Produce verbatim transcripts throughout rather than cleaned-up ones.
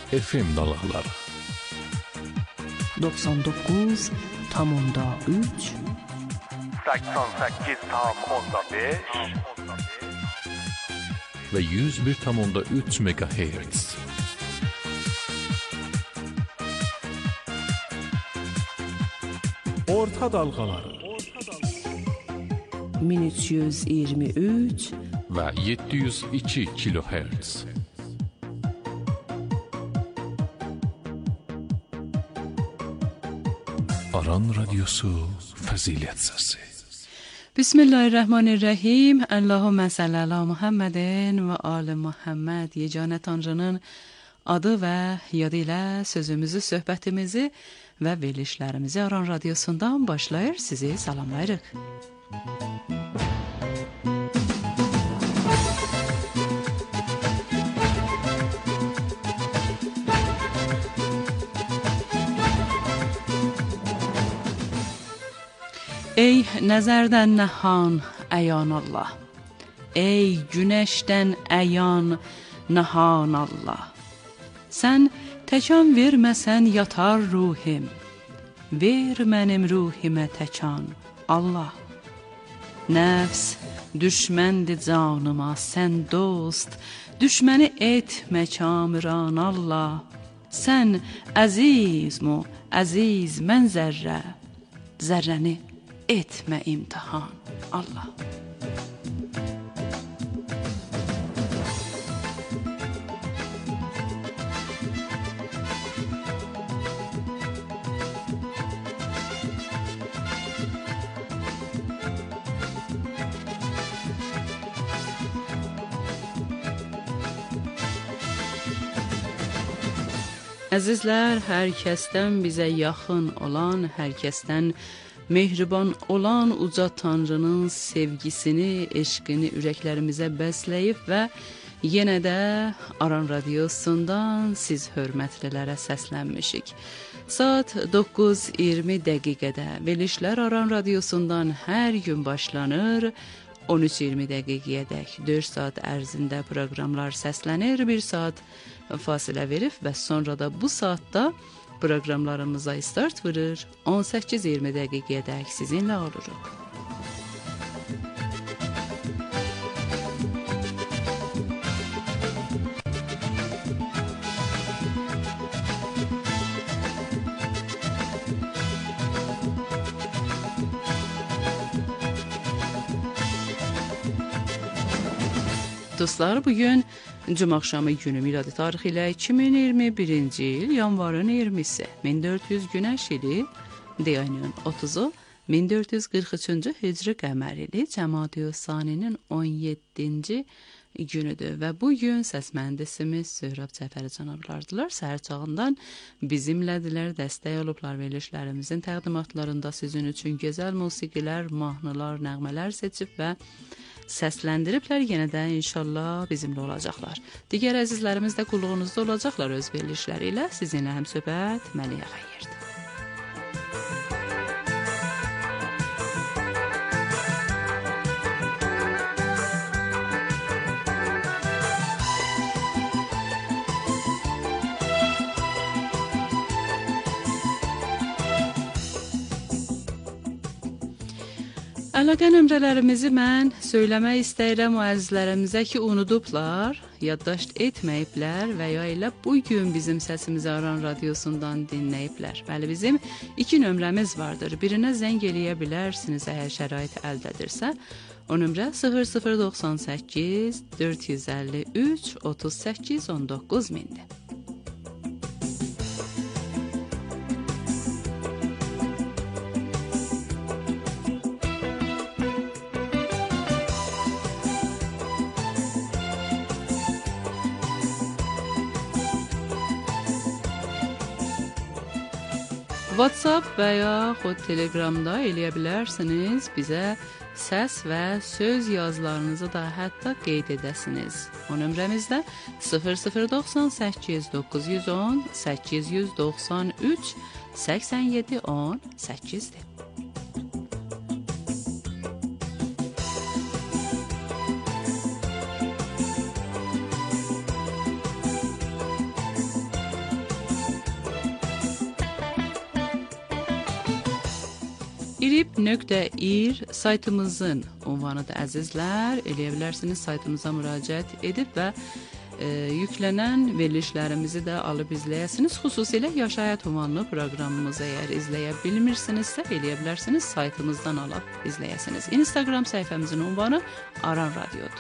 F M dalğaları doksan doqquz tam onda üç səksən səkkiz tam onda beş ve yüz bir tam onda üç megahertz. Orta dalğaları min üç yüz iyirmi üç ve yedi yüz iki kilohertz. Aran Radyosu Fazilet Sesi. Bismillahirrahmanirrahim. Allahümme salli ala Muhammedin ve ali Muhammed. Yeganə Tanrının adı ve yadı ile sözümüzü, söhbətimizi ve verilişlərimizi Aran Radyosundan başlayır. Sizi salamlayırıq. Ey nəzərdən nəhan əyan Allah, ey günəşdən əyan nəhan Allah, sən təkan verməsən yatar ruhim, ver mənim ruhimə təkan Allah. Nəfs düşməndir canıma, sən dost, düşməni etmə kamran Allah. Sən əziz mu, əziz mən zərrə, zərrəni etmə imtihan Allah. Əzizlər, hər kəsdən bizə yaxın olan, hər kəsdən mehriban olan uca Tanrının sevgisini, eşqini ürəklərimizə bəsləyib və yenə də Aran Radyosundan siz hörmətlilərə səslənmişik. Saat doqquz iyirmi dəqiqədə verilişlər Aran Radyosundan hər gün başlanır. on üç iyirmi dəqiqəyədək dörd saat ərzində proqramlar səslənir. bir saat fasilə verib və sonra da bu saatda proqramlarımıza start verir. on səkkiz iyirmi dəqiqəyədək sizinlə oluruq. Dostlar, bugün Cuma axşamı günü miladi tarixi ilə iki min iyirmi birinci il yanvarın iyirmisi, min dörd yüz günəş ili, deyənin otuzu, min dörd yüz qırx üçüncü hicri qəmər ili, Cəmadi Saninin on yeddinci günüdür və bugün səs mühəndisimiz Söhrab Cəfəri cənablardılar. Səhər çağından bizimlədilər, dəstək olublar verilişlərimizin təqdimatlarında sizin üçün gözəl musiqilər, mahnılar, nəğmələr seçib və səsləndiriblər. Yenə də inşallah bizimlə olacaqlar. Digər əzizlərimiz də qulluğunuzda olacaqlar öz verilişləri ilə. Sizinlə həm söhbət Məliyə Xəyyirdir. Əlaqə nömrələrimizi mən söyləmək istəyirəm o əzizlərimizə ki, unudublar, yaddaşt etməyiblər və ya elə bugün bizim səsimizi Aran Radyosundan dinləyiblər. Bəli, bizim iki nömrəmiz vardır. Birinə zəng eləyə bilərsiniz əgər şərait əldə o nömrə sıfır sıfır doxsan səkkiz dörd yüz əlli üç otuz səkkiz on doqquz mindir. WhatsApp və ya xod Telegramda eləyə bilərsiniz. Bizə səs və söz yazılarınızı da hətta qeyd edəsiniz. O nömrəmizdə sıfır sıfır doxsan səkkiz doqquz yüz on səkkiz yüz doxsan üç səksən yeddi on səkkizdir. irib nöqtə ir saytımızın ünvanıdır əzizlər. Eləyə bilərsiniz, saytımıza müraciət edib və e, yüklənən verilişlərimizi də alıb izləyəsiniz. Xüsusilə Yaşayət ünvanlı proqramımızı əgər izləyə bilmirsinizsə, eləyə bilərsiniz, saytımızdan alıb izləyəsiniz. Instagram səhifəmizin ünvanı Aran Radiodur.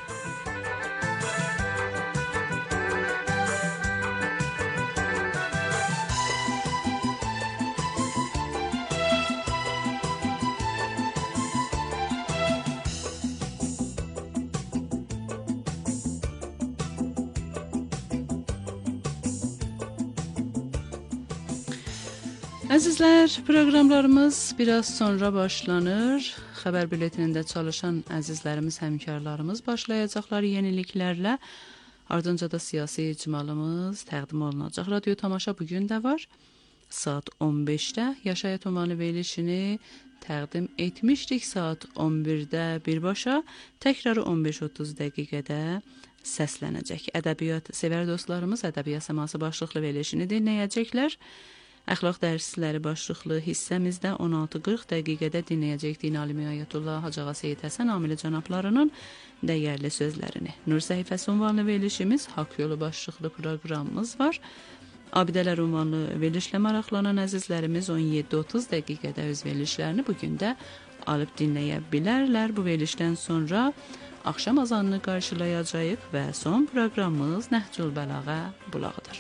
Əzizlər, proqramlarımız biraz sonra başlanır. Xəbər bülletinində çalışan əzizlərimiz, həmkarlarımız başlayacaqlar yeniliklərlə. Ardınca da siyasi icmalımız təqdim olunacaq. Radyo tamaşa bugün də var. Saat on beşdə Yaşayət ünvanı verilişini təqdim etmişdik. Saat on birdə birbaşa, təkrarı on beş otuz dəqiqədə səslənəcək. Ədəbiyyat sevər dostlarımız ədəbiyyat səması başlıqlı verilişini dinləyəcəklər. Əxlaq dərsləri başlıqlı hissəmizdə on altı qırx dəqiqədə dinləyəcək Din alimi Ayətullah Hacı Seyid Həsən Amili cənablarının dəyərli sözlərini. Nur səhifəsi ünvanlı verilişimiz, Haqq yolu başlıqlı proqramımız var. Abidələr ünvanlı verilişlə maraqlanan əzizlərimiz on yeddi otuz dəqiqədə öz verilişlərini bugün də alıb dinləyə bilərlər. Bu verilişdən sonra axşam azanını qarşılayacağıq və son proqramımız Nəhcül Bəlağa bulağıdır.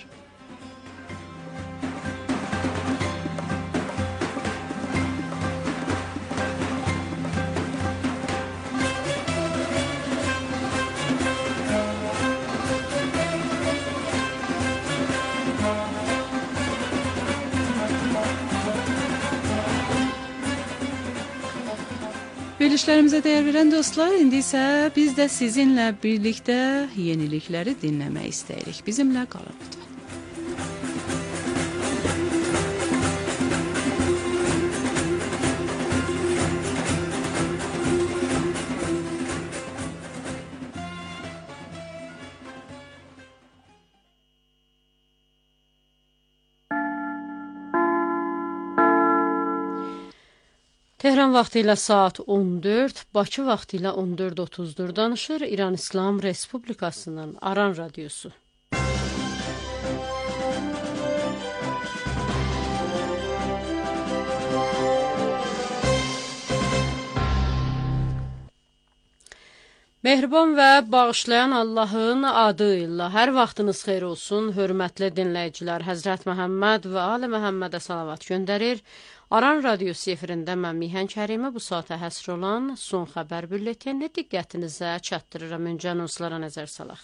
Verilişlərimizə dəyər verən dostlar, indi isə biz də sizinlə birlikdə yenilikləri dinləmək istəyirik. Bizimlə qalın lütfən. Tehran vaxtı ilə saat on dörd, Bakı vaxtı ilə on dörd otuzdur danışır İran İslam Respublikasının Aran Radiosu. Mehriban və bağışlayan Allahın adı ilə hər vaxtınız xeyir olsun, hörmətli dinləyicilər. Həzrət Məhəmməd və Ali Məhəmmədə salavat göndərir. Aran Radiosu efirində mən Mihən Kərimi bu saata həsr olan son xəbər bülletenini diqqətinizə çatdırıram. Öncə anonslara nəzər salaq.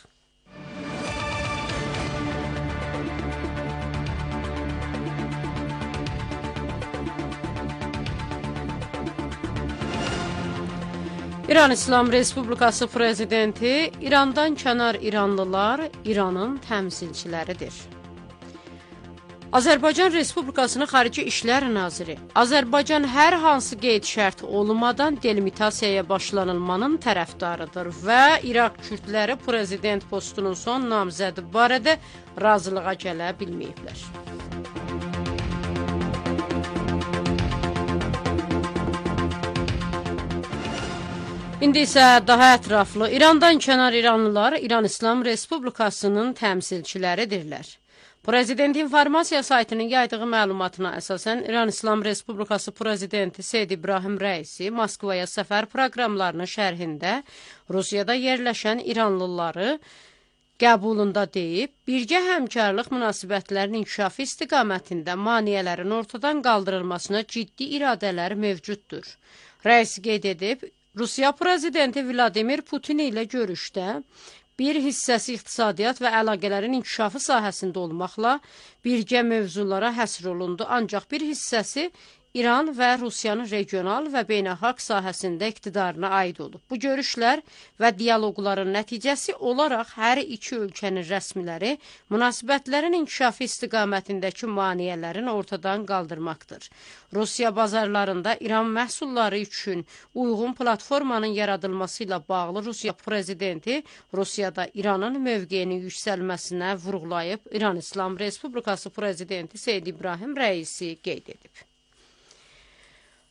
İran İslam Respublikası Prezidenti İrandan kənar İranlılar İranın təmsilçiləridir. Azərbaycan Respublikasının Xarici İşlər Naziri Azərbaycan hər hansı qeyd şərt olmadan delimitasiyaya başlanılmanın tərəfdarıdır və İraq kürdləri prezident postunun son namzədi barədə razılığa gələ bilməyiblər. İndi isə daha ətraflı İrandan kənar İranlılar İran İslam Respublikasının təmsilçiləridirlər. Prezident informasiya saytının yaydığı məlumatına əsasən İran İslam Respublikası Prezidenti Seyid İbrahim Rəisi Moskvaya səfər proqramlarının şərhində Rusiyada yerləşən İranlıları qəbulunda deyib, birgə həmkarlıq münasibətlərinin inkişafı istiqamətində maneələrin ortadan qaldırılmasına ciddi iradələr mövcuddur. Rəis qeyd edib, Rusiya Prezidenti Vladimir Putin ilə görüşdə bir hissəsi iqtisadiyyat və əlaqələrin inkişafı sahəsində olmaqla birgə mövzulara həsr olundu, ancaq bir hissəsi İran və Rusiyanın regional və beynəlxalq sahəsində iqtidarına aid olub. Bu görüşlər və diyaloqların nəticəsi olaraq hər iki ölkənin rəsmiləri münasibətlərin inkişafı istiqamətindəki maneələrin ortadan qaldırmaqdır. Rusiya bazarlarında İran məhsulları üçün uyğun platformanın yaradılması ilə bağlı Rusiya prezidenti Rusiyada İranın mövqeyinin yüksəlməsinə vurğulayıb, İran İslam Respublikası prezidenti Seyid İbrahim Rəisi qeyd edib.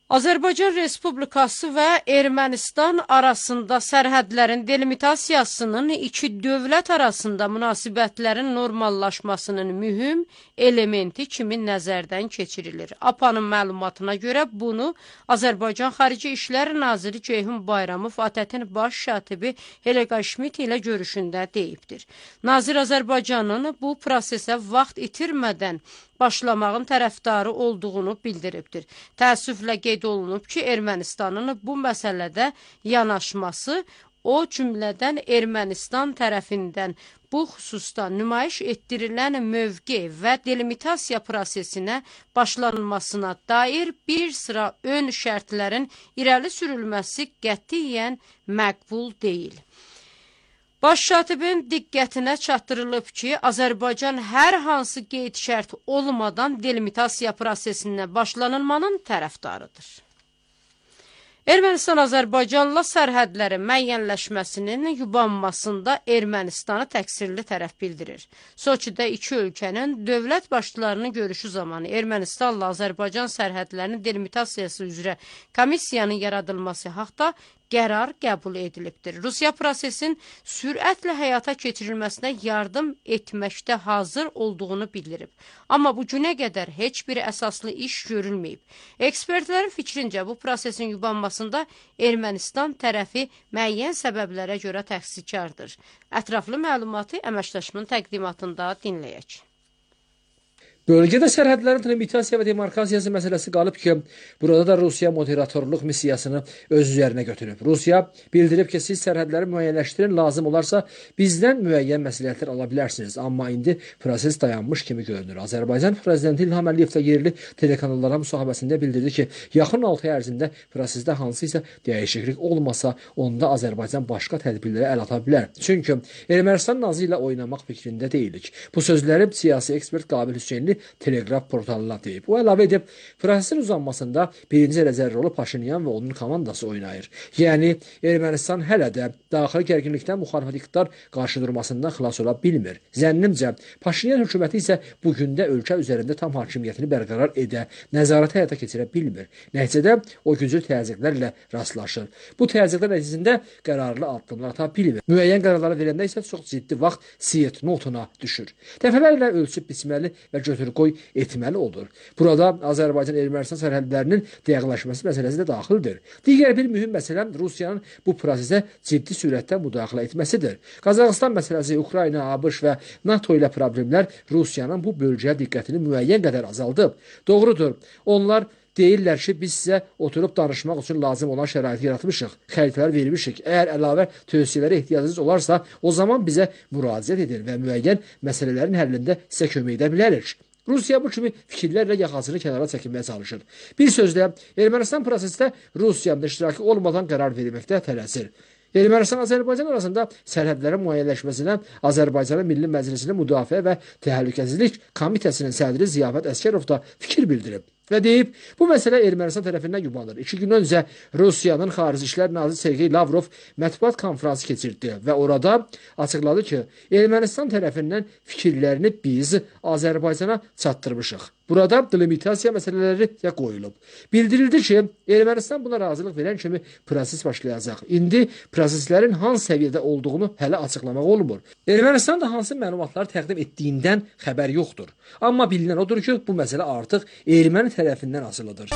Azərbaycan Respublikası və Ermənistan arasında sərhədlərin delimitasiyasının iki dövlət arasında münasibətlərin normallaşmasının mühüm elementi kimi nəzərdən keçirilir. A P A-nın məlumatına görə bunu Azərbaycan Xarici İşlər Naziri Ceyhun Bayramov A T T-nin baş katibi Helga Schmidt ilə görüşündə deyibdir. Nazir Azərbaycanın bu prosesə vaxt itirmədən başlamağın tərəfdarı olduğunu bildiribdir. Təəssüflə qeyd olunub ki, Ermənistanın bu məsələdə yanaşması, o cümlədən Ermənistan tərəfindən bu xüsusda nümayiş etdirilən mövqe və delimitasiya prosesinə başlanılmasına dair bir sıra ön şərtlərin irəli sürülməsi qətiyyən məqbul deyil. Baş katibin diqqətinə çatdırılıb ki, Azərbaycan hər hansı qeyd şərt olmadan delimitasiya prosesinə başlanılmanın tərəfdarıdır. Ermənistan Azərbaycanla sərhədlərin müəyyənləşməsinin yubanmasında Ermənistanı təqsirli tərəf bildirir. Soçidə iki ölkənin dövlət başçılarının görüşü zamanı Ermənistanla Azərbaycan sərhədlərinin delimitasiyası üzrə komissiyanın yaradılması haqda qərar qəbul edilibdir. Rusiya prosesin sürətlə həyata keçirilməsinə yardım etməkdə hazır olduğunu bildirib. Amma bu günə qədər heç bir əsaslı iş görülməyib. Ekspertlərin fikrincə bu prosesin yubanmasında Ermənistan tərəfi müəyyən səbəblərə görə təqsirkardır. Ətraflı məlumatı əməkdaşımın təqdimatında dinləyək. Bölgədə sərhədlərin delimitasiya və demarkasiyası məsələsi qalıb ki, burada da Rusiya moderatorluq missiyasını öz üzərinə götürüb. Rusiya bildirib ki, siz sərhədləri müəyyənləşdirin, lazım olarsa bizdən müəyyən məsləhətlər ala bilərsiniz. Amma indi proses dayanmış kimi görünür. Azərbaycan prezidenti İlham Əliyev də yerli telekanallara müsahibəsində bildirdi ki, yaxın altı ay ərzində prosesdə hansısa dəyişiklik olmasa, onda Azərbaycan başqa tədbirlərə əl ata bilər. Çünki Ermənistan nazı ilə oynamaq fikrində deyilik. Bu sözləri siyasi ekspert Qabil Hüseynli Telegraf portalına deyib. O əlavə edib, prosesin uzanmasında birinci dərəcəli rolu Paşinyan və onun komandası oynayır. Yəni, Ermənistan hələ də daxili gərginlikdən müxalifət iqtidar qarşı durmasından xilas ola bilmir. Zənnimcə, Paşinyan hökuməti isə bu gündə ölkə üzərində tam hakimiyyətini bərqərar edə, nəzarəti həyata keçirə bilmir. Nəticədə o güclü təzyiqlərlə rastlaşır. Bu təzyiqlər nəticəsində qərarlı addımlar ata bilmir. Müəyyən qərarları verəndə isə çox ciddi vaxt siyet notuna düşür. Dəfələrlə ölçüb biçməli və götürüb qoy etməli olur. Burada Azərbaycan-Ermənistan sərhədlərinin dəqiqləşməsi məsələsi də daxildir. Digər bir mühüm məsələ Rusiyanın bu prosesə ciddi sürətdə müdaxilə etməsidir. Qazaxıstan məsələsi, Ukrayna, ABŞ və NATO ilə problemlər Rusiyanın bu bölgəyə diqqətini müəyyən qədər azaldıb. Doğrudur, onlar deyirlər ki, biz sizə oturub danışmaq üçün lazım olan şəraiti yaratmışıq, xəritələr vermişik. Əgər əlavə tövsiyələrə ehtiyacınız olarsa, o zaman bizə müraciət edin və müəyyən məsələlərin həllində sizə kömək edə bilərik. Rusiya bu kimi fikirlərlə yaxasını kənara çəkinməyə çalışır. Bir sözlə, Ermənistan prosesdə Rusiyanın iştirakı olmadan qərar verməkdə tələsir. Ermənistan-Azərbaycan arasında sərhədlərin müəyyənləşməsinə Azərbaycanın Milli Məclisinin Müdafiə və Təhlükəsizlik Komitəsinin sədri Ziyafət Əskərov da fikir bildirib. Və deyib, bu məsələ Ermənistan tərəfindən yubanır. İki gün öncə Rusiyanın Xarici İşlər Naziri Sergey Lavrov mətbuat konfransı keçirdi və orada açıqladı ki, Ermənistan tərəfindən fikirlərini biz Azərbaycana çatdırmışıq. Burada delimitasiya məsələləri də qoyulub. Bildirildi ki, Ermənistan buna razılıq verən kimi proses başlayacaq. İndi proseslərin hansı səviyyədə olduğunu hələ açıqlamaq olmur. Ermənistan da hansı məlumatları təqdim etdiyindən xəbər yoxdur. Amma bilinən odur ki, bu məsələ artıq erməni tərəfindən asılıdır.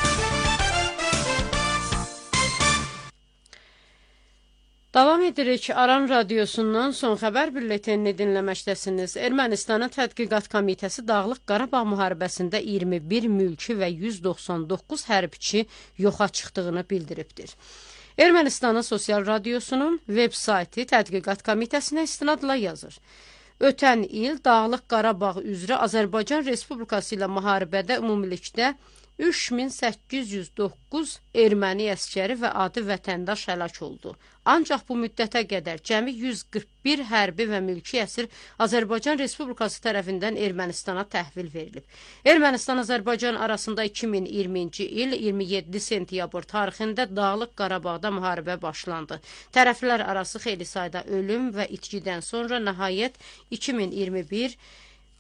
Davam edirik. Aran radiosundan son xəbər bülletenini dinləməkdəsiniz. Ermənistanın Tədqiqat Komitəsi Dağlıq Qarabağ müharibəsində iyirmi bir mülki və yüz doxsan doqquz hərbiçi yoxa çıxdığını bildiribdir. Ermənistanın Sosial Radiosunun veb sayti Tədqiqat Komitəsinə istinadla yazır. Ötən il Dağlıq Qarabağ üzrə Azərbaycan Respublikası ilə müharibədə ümumilikdə üç min səkkiz yüz doqquz erməni əskəri və adi vətəndaş həlak oldu. Ancaq bu müddətə qədər cəmi yüz qırx bir hərbi və mülki əsir Azərbaycan Respublikası tərəfindən Ermənistana təhvil verilib. Ermənistan-Azərbaycan arasında iki min iyirminci il iyirmi yeddi sentyabr tarixində Dağlıq Qarabağda müharibə başlandı. Tərəflər arası xeyli sayda ölüm və itkidən sonra nəhayət iki min iyirmi bir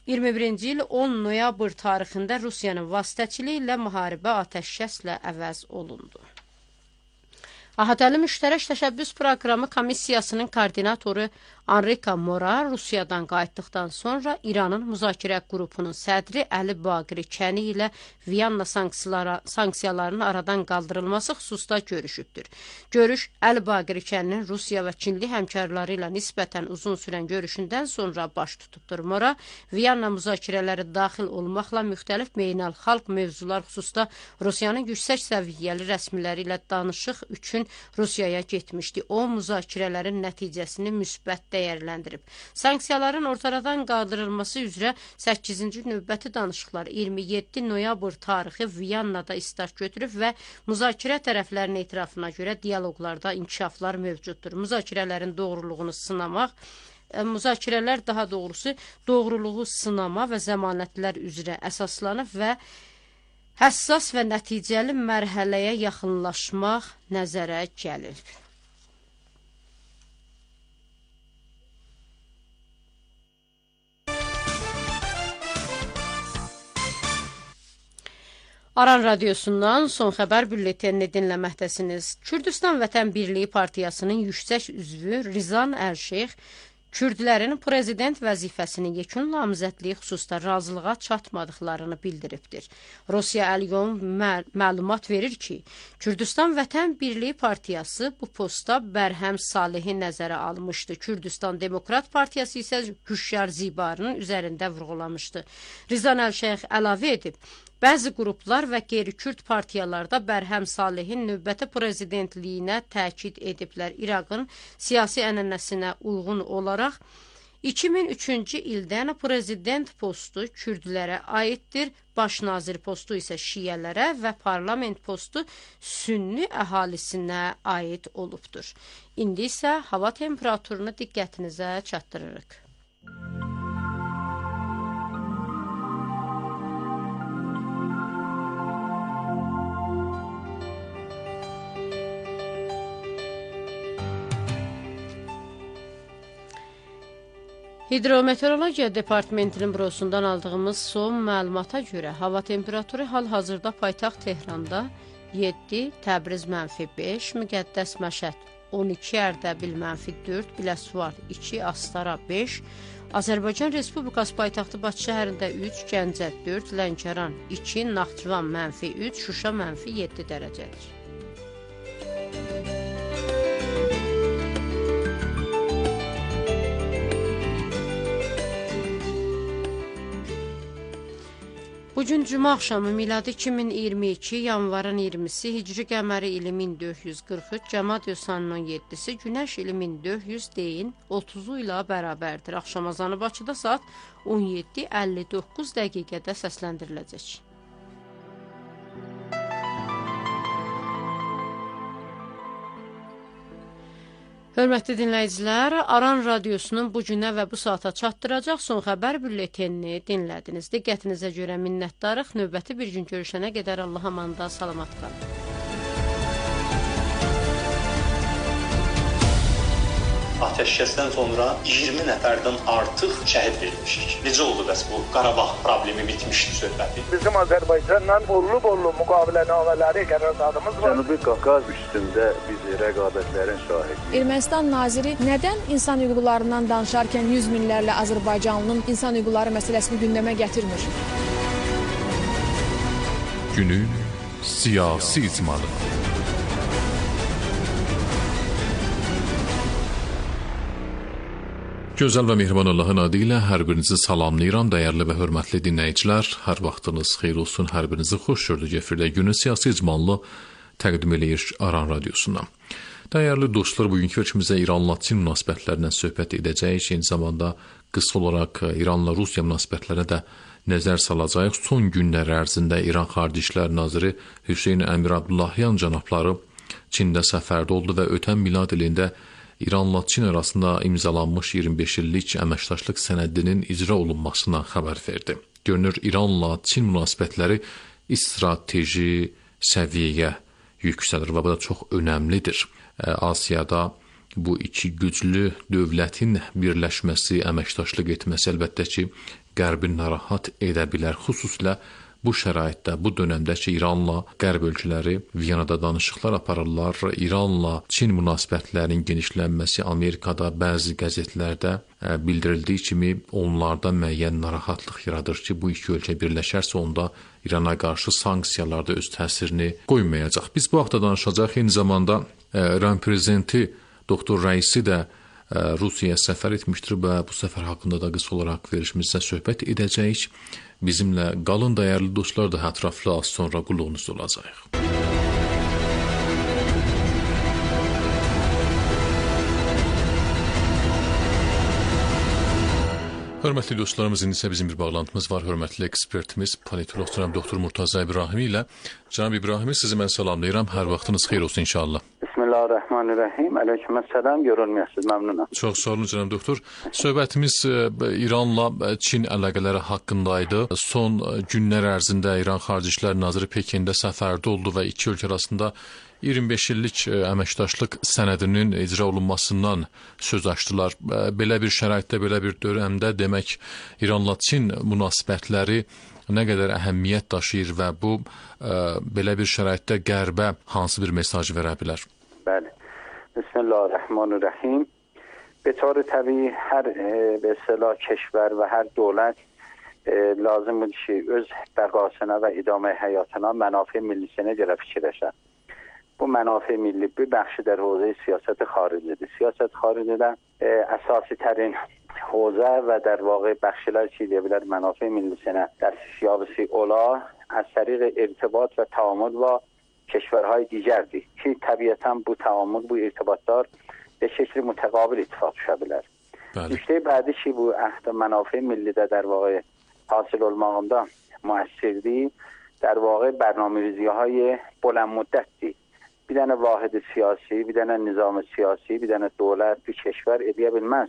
iyirmi birinci il on noyabr tarixində Rusiyanın vasitəçiliyi ilə müharibə atəşkəslə əvəz olundu. Əhatəli Müştərək Təşəbbüs Proqramı Komissiyasının koordinatoru Enrico Mora Rusiyadan qayıtdıqdan sonra İranın müzakirə qrupunun sədri Əli Baqiri Kəni ilə Viyanna sanksiyalarının aradan qaldırılması xüsusda görüşübdür. Görüş Əli Baqiri Kəninin Rusiya və Çinli həmkarları ilə nisbətən uzun sürən görüşündən sonra baş tutubdur. Mora Viyanna müzakirələri daxil olmaqla müxtəlif beynəlxalq mövzular xüsusda Rusiyanın yüksək səviyyəli rəsmiləri ilə danışıq üçün Rusiyaya getmişdi. O, müzakirələrin nəticəsini müsbət dəyərləndirib. Sanksiyaların ortadan qaldırılması üzrə səkkizinci növbəti danışıqlar iyirmi yeddi noyabr tarixi Viyannada istart götürüb və müzakirə tərəflərinin etirafına görə dialoqlarda inkişaflar mövcuddur. Müzakirələrin doğruluğunu sınamaq, müzakirələr daha doğrusu doğruluğu sınama və zəmanətlər üzrə əsaslanıb və həssas və nəticəli mərhələyə yaxınlaşmaq nəzərə gəlir. Aran Radiosundan son xəbər bülletenini dinləməkdəsiniz. Kürdistan Vətən Birliyi Partiyasının yüksək üzvü Rizan Əlşeyx Kürdlərin prezident vəzifəsinin yekun namizədliyi xüsusda razılığa çatmadıqlarını bildiribdir. Rusiya Əlyom məlumat verir ki, Kürdistan Vətən Birliyi Partiyası bu posta Bərhəm Salihi nəzərə almışdı. Kürdistan Demokrat Partiyası isə Hüşyar Zibarının üzərində vurğulamışdı. Rizan Əlşeyx əlavə edib, bəzi qruplar və qeyri-Kürd partiyalarda Bərhəm Salihin növbəti prezidentliyinə təkid ediblər. İraqın siyasi ənənəsinə uyğun olaraq iki min üçüncü ildən prezident postu Kürdlərə aiddir, baş nazir postu isə şiyələrə və parlament postu sünni əhalisinə aid olubdur. İndi isə hava temperaturunu diqqətinizə çatdırırıq. Hidrometeorologiya Departamentinin bürosundan aldığımız son məlumata görə hava temperaturu hal-hazırda paytaxt Tehranda yeddi, Təbriz mənfi beş, Müqəddəs Məşəd on iki, Ərdəbil mənfi dörd, Biləsuvar iki, Astara beş, Azərbaycan Respublikası paytaxtı Bakı şəhərində üç, Gəncə dörd, Lənkəran iki, Naxçıvan mənfi üç, Şuşa mənfi yeddi dərəcədir. Bugün cümə axşamı miladi iki min iyirmi iki, yanvarın iyirmisi, hicri qəməri ili min dörd yüz qırx üç, Cəmad Yosanın on yeddisi, günəş ili min dörd yüz deyin otuzu ilə bərabərdir. Axşam azanı Bakıda saat on yeddi əlli doqquz dəqiqədə səsləndiriləcək. Hörmətli dinləyicilər, Aran Radiosunun bu günə və bu saata çatdıracaq son xəbər bülletenini dinlədiniz. Diqqətinizə görə minnətdarıq. Növbəti bir gün görüşənə qədər Allaha əmanada salamat qalın. Ateşkəsdən sonra iyirmi nəfərdən artıq şəhid verilmişik. Necə oldu bəs bu Qarabağ problemi bitmişdi söhbəti? Bizim Azərbaycanla bollu-bollu müqavilənamələri, qərarlarımız var. Cənubi Qafqaz üstündə biz rəqabətlərin şahidi. Ermənistan naziri nədən insan hüquqlarından danışarkən yüz minlərlə Azərbaycanlının insan hüquqları məsələsini gündəmə gətirmir? Günün siyasi icmalı. Gözəl və mehriban Allahın adı ilə hər birinizi salamlayıram, dəyərli və hörmətli dinləyicilər. Hər vaxtınız xeyir olsun, hər birinizi xoş gördük. Efirdə günün siyasi icmalını təqdim eləyir Aran Radiosundan. Dəyərli dostlar, bugünkü ölçümüzdə İranla Çin münasibətlərindən söhbət edəcəyik. Eyni zamanda qısa olaraq İranla Rusiya münasibətlərinə də nəzər salacağıq. Son günlər ərzində İran Xarici İşlər Naziri Hüseyn Əmir Abdullahyan cənabları Çində səfərdə oldu və ötən milad ilində İranla Çin arasında imzalanmış iyirmi beş illik əməkdaşlıq sənədinin icra olunmasına xəbər verdi. Görünür, İranla Çin münasibətləri strateji səviyyəyə yüksəlir və bu da çox önəmlidir. Asiyada bu iki güclü dövlətin birləşməsi, əməkdaşlıq etməsi əlbəttə ki, Qərbi narahat edə bilər. Xüsusilə bu şəraitdə, bu dönəmdə ki, İranla Qərb ölkələri Viyanada danışıqlar aparırlar. İranla Çin münasibətlərinin genişlənməsi Amerikada bəzi qəzetlərdə bildirildiyi kimi onlarda müəyyən narahatlıq yaradır ki, bu iki ölkə birləşərsə onda İrana qarşı sanksiyalarda öz təsirini qoymayacaq. Biz bu haqda danışacaq. Eyni zamanda İran prezidenti Doktor Rəisi də Rusiyaya səfər etmişdir və bu səfər haqqında da qısa olaraq verilişimizdə söhbət edəcəyik. Bizimlə qalın dəyərli dostlar da ətraflı az sonra qulluğunuzda olacaq. Hörmətli dostlarımız, indi isə bizim bir bağlantımız var. Hörmətli ekspertimiz, politolog cənab doktor Murtaza İbrahimi ilə. Cənab İbrahimi, sizi mən salamlayıram. Hər vaxtınız xeyir olsun inşallah. Bismillahirrahmanirrahim. Aleykümselam. Görülməyəsiniz. Məmnunam. Çox sağ olun cənab doktor. Söhbətimiz İranla Çin əlaqələri haqqındaydı. Son günlər ərzində İran Xarici İşlər Naziri Pekində səfərdə oldu və iki ölkə arasında iyirmi beş illik əməkdaşlıq sənədinin icra olunmasından söz açdılar. Belə bir şəraitdə, belə bir dövrəmdə demək İranla Çin münasibətləri nə qədər əhəmiyyət daşıyır və bu belə bir şəraitdə Qərbə hansı bir mesaj verə bilər? Bəli. Bismillahirrahmanirrahim. به طور طبیعی هر به اصطلاح کشور و هر دولت لازم بود که öz بقاسına و ادامه حیاتına منافع ملیسine göre fikirləşər. Bu منافع milli bir بخشی در حوزه سیاست خارجیdir. سیاست خارجیdə اساسی ترین حوزه و در واقع بخشیler که دیگر منافع ملیسine دستیابی ola از طریق ارتباط و تعامل با کشورهای دیگردی که طبیعتاً bu تعامل bu ارتباطlar به شکل متقابل اتفاق شده. نکته بعدی که bu عهد منافع ملی در واقع حاصل olmağında müəssirdir. در واقع برنامه‌ریزی‌های بلند مدتی bir dənə vahid siyasi, bir dənə nizam siyasi, bir dənə dövlət, bir کشور edə bilməz.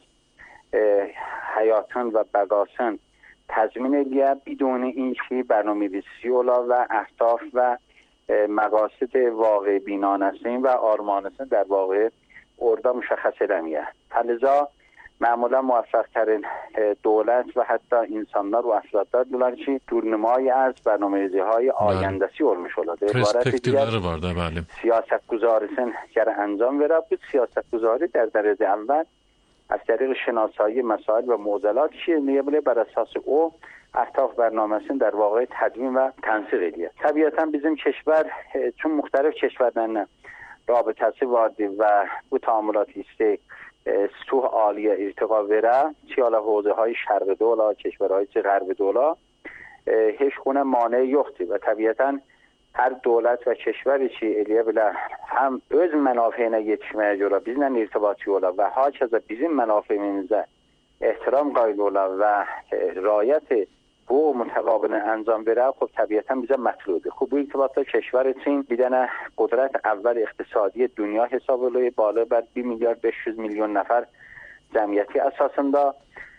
حیاتın və bəqasın təzmin edə بدون اینکه برنامه‌ریزی ola və اهداف و مقاصد واقع بینانسین و آرمانسین در واقع orada مشخص edəmiyə. Fəliza معمولا موفق ترین دولت و حتی انسانlar و افرادlar ki durnumay az برنامه‌ریزی های آینده‌سی olmuş oladı. Perspektivləri var da, bəli. Siyaset guzarisinin gəri انجام verə. Bu siyaset guzari در درجه اول از طریق شناسایی مسائل و معضلات که نیابله بر اساس او اهداف برنامه‌سین در واقع تدوین و تنسیق ediyor. طبیعتاً bizim کشور چون مختلف کشورlarla رابطه‌سی واردی و bu تعاملات است سطوح عالی ارتقا وره چی حالا حوزه های شرق دولا کشورهای چی غرب دولا هیچ خونه مانع یختی و طبیعتاً هر دولت و کشوری چی الیه بله هم öz منافعine yetişmeye göre bizimle irtibatı ola ve hakeza bizim menafeimize احترام قائل ola ve رعایت bu متقابل انجام بره خب طبیعتاً bize مطلوبه. خب bu ارتباطات کشور چین bir dənə قدرت اول اقتصادی dünya hesab oluyor بالا بر bir milyar beş yüz milyon نفر جمعیتی اساسında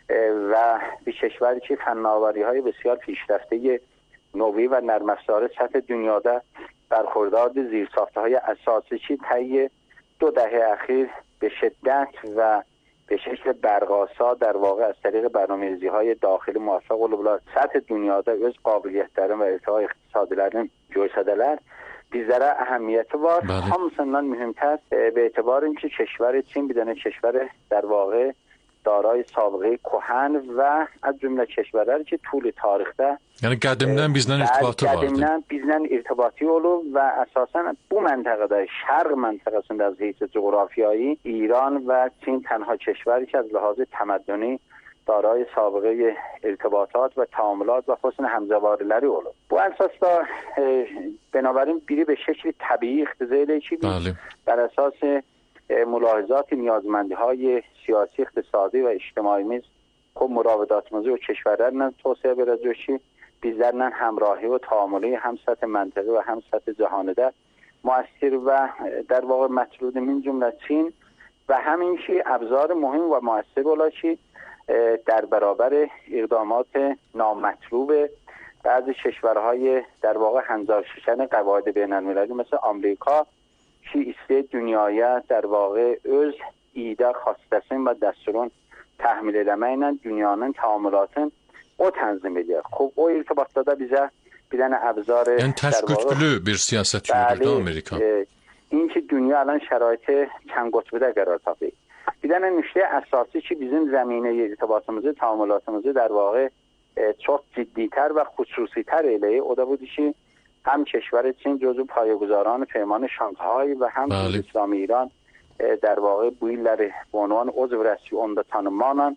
و bir کشوری که فناوری‌های بسیار پیشرفته نوین و نرم افزار سطح dünyada برخوردار زیرساخت‌های اساسی چی طی دو دهه اخیر به شدت و به شکل برقاسا در واقع از طریق برنامه‌ریزی‌های داخلی موفق olublar. سطح dünyada öz qabiliyyətlərini və irtifa iqtisadilərini göstərdilər. Bizlərə əhəmiyyəti var. Bəli. Hamısından mühümtər به اعتبار اینکه کشور چین bir dənə کشور در واقع دارای سابقه کهن و از جمله کشورler ki طول tarixdə yəni qədimdən bizlə irtibatı vardı. Qədimdən bizlə irtibatı olub və əsasən bu məntəqədə şərq məntəqəsində از حیث جغرافیایی ایران و چین تنها کشوری که از لحاظ تمدنی دارای سابقه ارتباطات و تعاملات و حسن همزباریləri olub. Bu əsasda e, بنابراین biri به شکل طبیعی اختزاده چی بر اساس ملاحظات نیازمندی های سیاسی اقتصادی و اجتماعی میز خب مراوداتımızı o کشورlerle توسعه verəcək bizlərlə همراهی و تعاملی هم سطح منطقی و هم سطح جهانیده مؤثر و در واقع مطلوب من جمله چین و همین که ابزار مهم و مؤثر ola ki در برابر اقدامات نامطلوب بعضی کشورهای در واقع هنجار شدن قواعد بین‌المللی مثل آمریکا که است dünyaya در واقع öz idə xassəsinin və dəsturun təhmil eləməklə dünyanın təamülatını o tənzim edir. Xub o irtibatda da bizə bir dənə əbzar yəni təşkültülü bir siyasət yürüdü Amerika. E, این که دنیا الان شرایط چند قطبی قرار تابید. Bir dənə nüştə əsası ki bizim zəminə irtibatımızı, təamülatımızı در واقع çox cidditər və xüsusitər eləyir. O da budur ki هم کشور چین جزو پایه‌گذاران پیمان شانگهای و هم جمهوری اسلامی ایران در واقع bu illəri به عنوان عضو رسمی onda tanınmaqla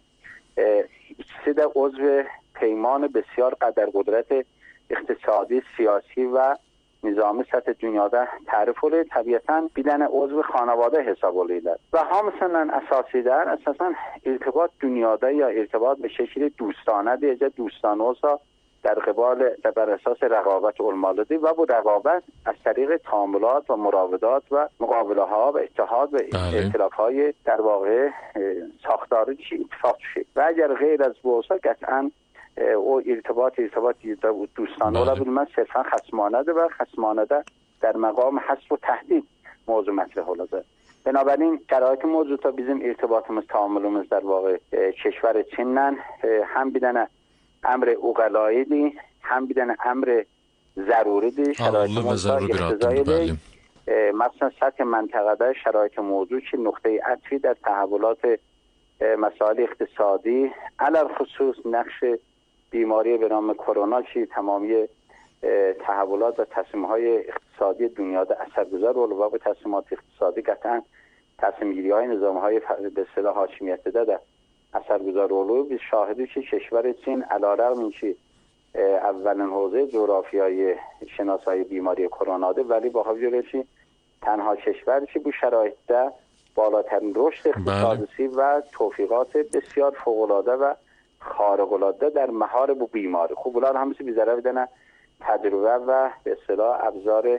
ikisi də عضو پیمان بسیار قدرقدرت اقتصادی، سیاسی و نظامی سطح dünyada tərif olur. Təbiətən bir dənə عضو خانواده hesab olurlar. و hamısından əsasidir. Əsasən irtibat dünyada ya irtibat به شکل دوستانه دیگه دوستانه olsa در قبال بر اساس رقابت olmalıdır و bu رقابت از طریق تعاملات و مراودات و مقابله ها و اتحاد و ائتلاف های در واقع ساختاری اتفاق شه و اگر غیر از bu olsa قطعا او ارتباط ارتباط دوستانه ola bilmez صرفا خصمانه و خصمانه در مقام حذف و تهدید موضوع مطرح olacaq. بنابراین شرایط موضوع تا bizim irtibatımız تعاملımız در واقع کشور چین'le هم bir dənə امر اوغلاییدی هم bir dənə امر ضروریدی شرایط موضوع اقتضایی مثلا سطح منطقه شرایط موضوع که نقطه عطفی در تحولات مسائل اقتصادی علل خصوص نقش بیماری به نام کرونا که تمامی تحولات و تصمیم‌های اقتصادی دنیا ده اثرگذار و به تصمیمات اقتصادی قطعا تصمیم‌گیری‌های نظام‌های به اصطلاح حاکمیت ده اثرگذار اولو به شاهدی که کشور چین علیرغم اینکه اولین حوزه جغرافیایی شناسایی بیماری کرونا ده ولی با حاضر تنها کشوری که bu şəraidə بالاترین رشد اقتصادی و توفیقات بسیار فوق‌العاده و خارق‌العاده در مهار bu بیماری. خب bunlar hamısı bizlərə bir dənə təcrübə və به اصطلاح ابزار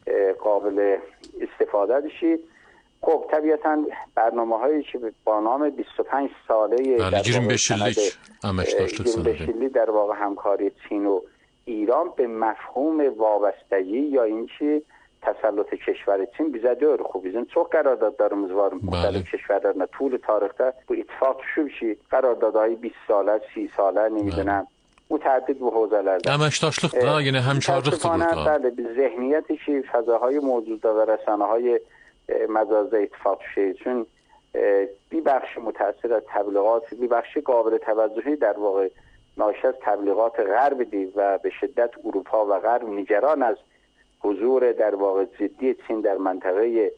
قابل استفاده‌dir ki خب طبیعتاً برنامه‌هایی که با نام بیست و پنج ساله iyirmi beş illik əməkdaşlıq sənədi در واقع همکاری چین و ایران به مفهوم وابستگی یا اینکه تسلط کشور چین bizə deyil. خب bizim çox qaraردادlarımız var müxtəlif کشورlərlə طول tarixdə bu ittifaq düşüb ki qaraردادهای بیست ساله سی ساله نمیدونم متعدد bu حوزələrdə əməkdaşlıq da yenə həmkarlıqdır burada. به ذهنیتی که فضاهای موجوده و رسانه‌های مجاز اتفاق شده چون بی بخش متأثر از تبلیغات بی بخش قابل توجهی در واقع ناشی از تبلیغات غرب دی و به شدت اروپا و غرب نگران از حضور در واقع جدی چین در منطقه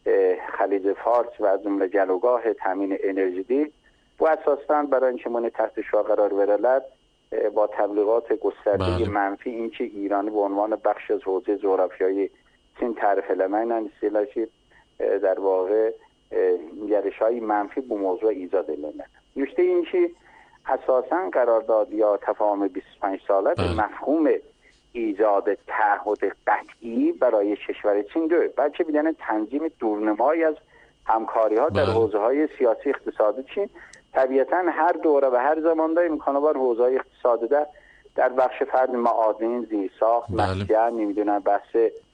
خلیج فارس و از جمله جلوگاه تامین انرژی دی و اساساً برای اینکه من تحت شعار قرار برلد با تبلیغات گسترده منفی اینکه ایران به عنوان بخش از حوزه جغرافیایی چین تعریف لمنن اصطلاحی در واقع نگرش‌های منفی به موضوع ایجاد علت. نکته این که اساساً قرارداد یا تفاهم بیست و پنج ساله به مفهوم ایجاد تعهد قطعی برای کشور چین داره بلکه بیدن تنظیم دورنمایی از همکاری‌ها در حوزه‌های سیاسی اقتصادی چین طبیعتاً هر دوره و هر زمان داره امکانه بر حوزه‌های اقتصادی در در بخش فرد معادن زیرساخت مسکن نمیدونم بحث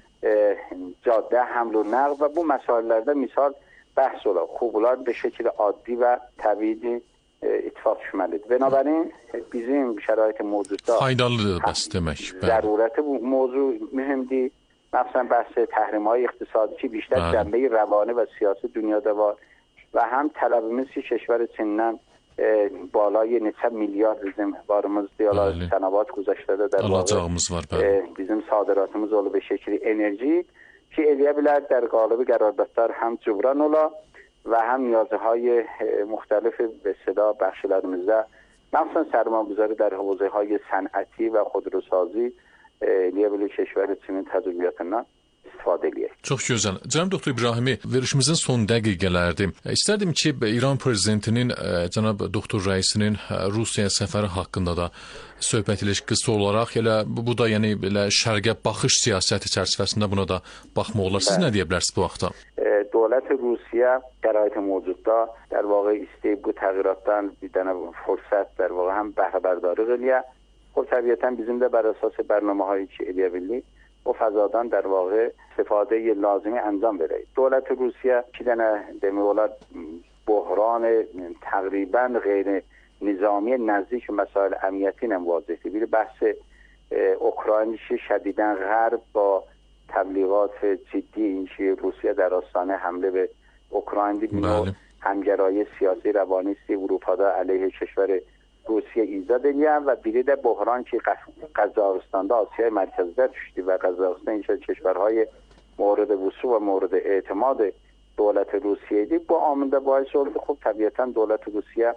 جاده حمل و نقل و bu مسائلlərdə misal bəhs olar. Xublar به şəkildə addi və təbii ittifaq düşməlidir. Binabərin bizim şərait mövcudda faydalıdır bəs demək. Zərurəti bu mövzu mühümdür. Məsələn bəhs təhrim‌های اقتصادی ki بیشتر cəmbəyi rəvani və siyasi dünyada var və həm tələbimiz ki کشور چین'dən بالای neçə milyar bizim varımız diyorlar sənəbat güzəştədə در alacağımız var bəli. Bizim صادراتımız olub به şəkli enerji ki eləyə bilər در قالب قراردادlar həm cübran ola və həm نیازهای مختلف به صدا بخشlərimizdə مثلا سرمایه‌گذاری در حوزه‌های صنعتی و خودروسازی eləyə bilər کشور چinin təcrübətindən istifadə eləyək. Çox gözəl. Cənab doktor İbrahimi, verilişimizin son dəqiqələrdir. İstərdim ki, İran prezidentinin, cənab doktor rəisinin Rusiyaya səfəri haqqında da söhbət edilir qısa olaraq. Elə bu da yəni belə şərqə baxış siyasəti çərçivəsində buna da baxmaq olar. Siz nə deyə bilərsiniz bu vaxtda? دولت روسیه شرایط موجوده در واقع istəyib bu təğyiratdan bir dənə fürsət در واقع هم بهره برداری eləyə. خب طبیعتاً bizim də bər əsas برنامه‌هایی ki eləyə bildik o fəzadan در واقع استفاده لازمی انجام verək. دولت روسیه iki dənə demək olar بحران تقریبا غیر نظامی نزدیک مسائل امنیتی هم واضحه. ببین بحث اوکراین شدیداً غرب با تبلیغات جدی اینکه روسیه در آستانه حمله به اوکراین بله. همگرایی سیاسی روانیستی اروپا دا علیه کشور روسیه ایجاد نیم و بیرید بحران که قزاقستان دا آسیای مرکزی داشتی و قزاقستان اینجا کشورهای مورد وسوع و مورد اعتماد دولت روسیه دی با آمده باعث شد. خب طبیعتا دولت روسیه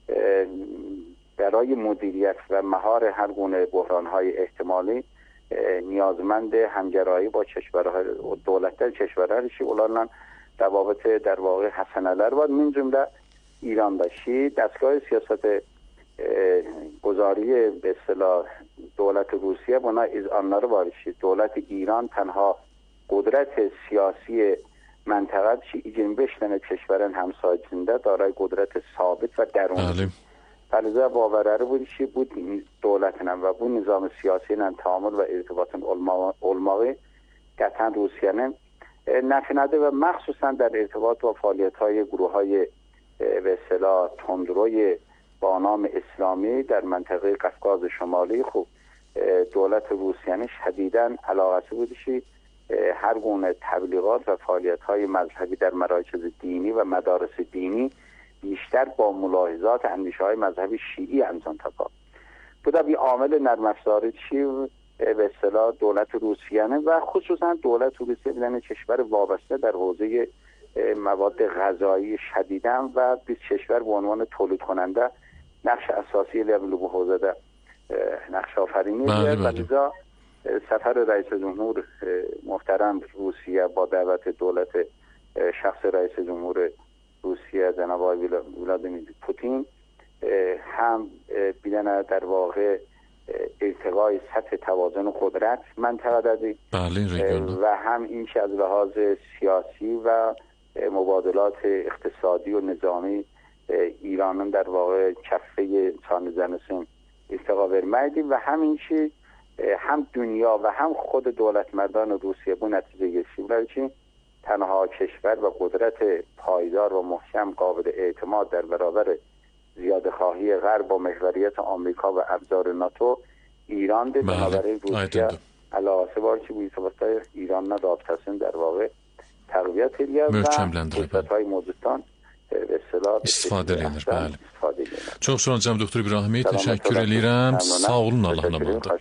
برای مدیریت و مهار هر گونه بحران‌های احتمالی نیازمند همگرایی با کشورهای دولت‌های کشورهایشی اولان روابط در واقع حسن‌الر و من جمله ایران باشی. دستگاه سیاست گذاری به اصطلاح دولت روسیه بنا از آنها رو بارشید. دولت ایران تنها قدرت سیاسی منطقه چی ایجن بشتن کشورن همسایه‌زنده دارای قدرت ثابت و درونی. فلزا باوره بودی چی بود دولت نم و بود نظام سیاسی نم تعامل و ارتباط علماقی قطعا روسیه نم نفینده و مخصوصا در ارتباط با فعالیت های گروه های به اصطلاح تندروی با نام اسلامی در منطقه قفقاز شمالی. خوب دولت روسیه شدیداً علاقه بودی چی هر گونه تبلیغات و فعالیت های مذهبی در مراکز دینی و مدارس دینی بیشتر با ملاحظات اندیشه های مذهبی شیعی انجام تپا بوده. بی عامل نرم افزاری چی به اصطلاح دولت روسیه و خصوصا دولت روسیه بودن کشور وابسته در حوزه مواد غذایی شدیداً و بیست کشور به عنوان تولید کننده نقش اساسی لبلو به حوزه نقش آفرینی دارد. و لذا سفر رئیس جمهور محترم روسیه با دعوت دولت شخص رئیس جمهور روسیه جناب آقای ولادیمیر پوتین هم بیدن در واقع ارتقای سطح توازن و قدرت منطقه دادی و هم این که از لحاظ سیاسی و مبادلات اقتصادی و نظامی ایران در واقع کفه چان زنسون ارتقا برمردی و همین که هم دنیا و هم خود دولت مردان روسیه بو نتیجه گرشی برای تنها کشور و قدرت پایدار و محکم قابل اعتماد در برابر زیاده خواهی غرب و محوریت آمریکا و ابزار ناتو ایران ده. بنابراین روسیه علاوه بر که بوی ثبات ایران نداد تصمیم در واقع تقویت ایریا و فرصت‌های موجودتان به اصطلاح istifadə edilir. Bəli. Çox sağ olun cənab doktor İbrahimi, təşəkkür edirəm. Sağ olun, Allahın amanında.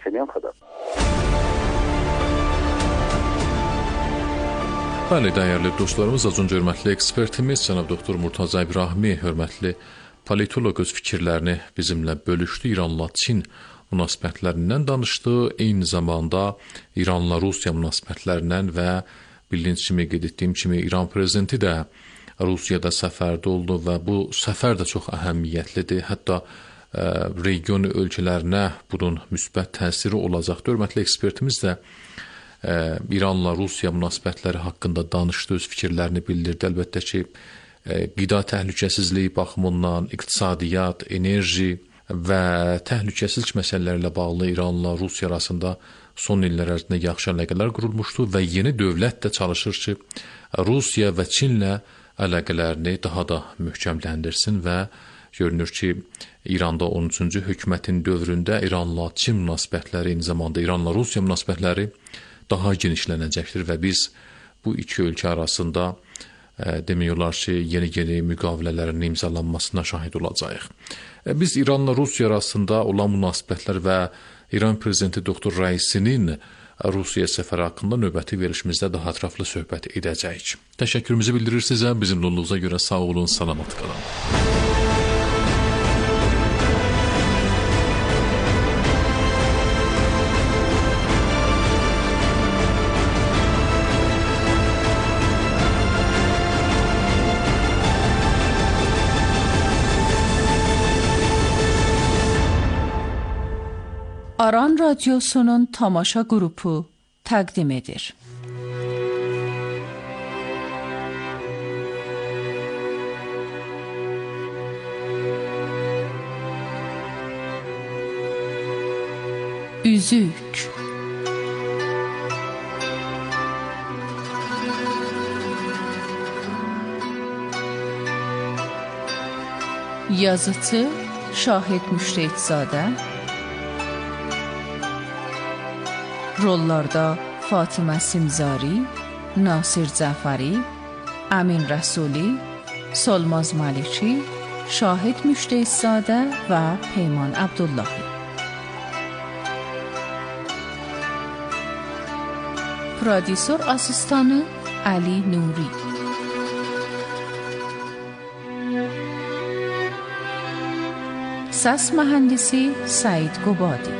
Bəli, dəyərli dostlarımız, az öncə hörmətli ekspertimiz cənab doktor Murtaza İbrahimi, hörmətli politoloq öz fikirlərini bizimlə bölüşdü. İranla Çin münasibətlərindən danışdı. Eyni zamanda İranla Rusiya münasibətlərindən və bildiyiniz kimi qeyd etdiyim kimi İran prezidenti də Rusiyada səfərdə oldu və bu səfər də çox əhəmiyyətlidir. Hətta ə, region ölkələrinə bunun müsbət təsiri olacaq. Hörmətli ekspertimiz də ə, İranla Rusiya münasibətləri haqqında danışdı, öz fikirlərini bildirdi. Əlbəttə ki, ə, qida təhlükəsizliyi baxımından, iqtisadiyyat, enerji və təhlükəsizlik məsələlərlə bağlı İranla Rusiya arasında son illər ərzində yaxşı əlaqələr qurulmuşdu və yeni dövlət də çalışır ki, Rusiya və Çinlə əlaqələrini daha da möhkəmləndirsin və görünür ki, İranda on üçüncü hökumətin dövründə İranla Çin münasibətləri, eyni zamanda İranla Rusiya münasibətləri daha genişlənəcəkdir və biz bu iki ölkə arasında e, demək olar ki, yeni-yeni müqavilələrin imzalanmasına şahid olacağıq. E, biz İranla Rusiya arasında olan münasibətlər və İran prezidenti doktor Raisinin Rusiya səfəri haqqında növbəti verilişimizdə daha ətraflı söhbət edəcəyik. Təşəkkürümüzü bildirir sizə. Bizimlə olduğunuza görə sağ olun, salamat qalın. Aran Radyosu'nun Tamaşa Grubu takdim edir. Üzük. Yazıcı Şahid Müştehidzadə. Rollarda Fatimə Simzari, Nasir Cəfəri, Əmin Rəsuli, Solmaz Maliki, Şahid Müştehidzadə və Peyman Abdullahi. Prodüser asistanı Ali Nuri. Səs mühəndisi Said Qubadi.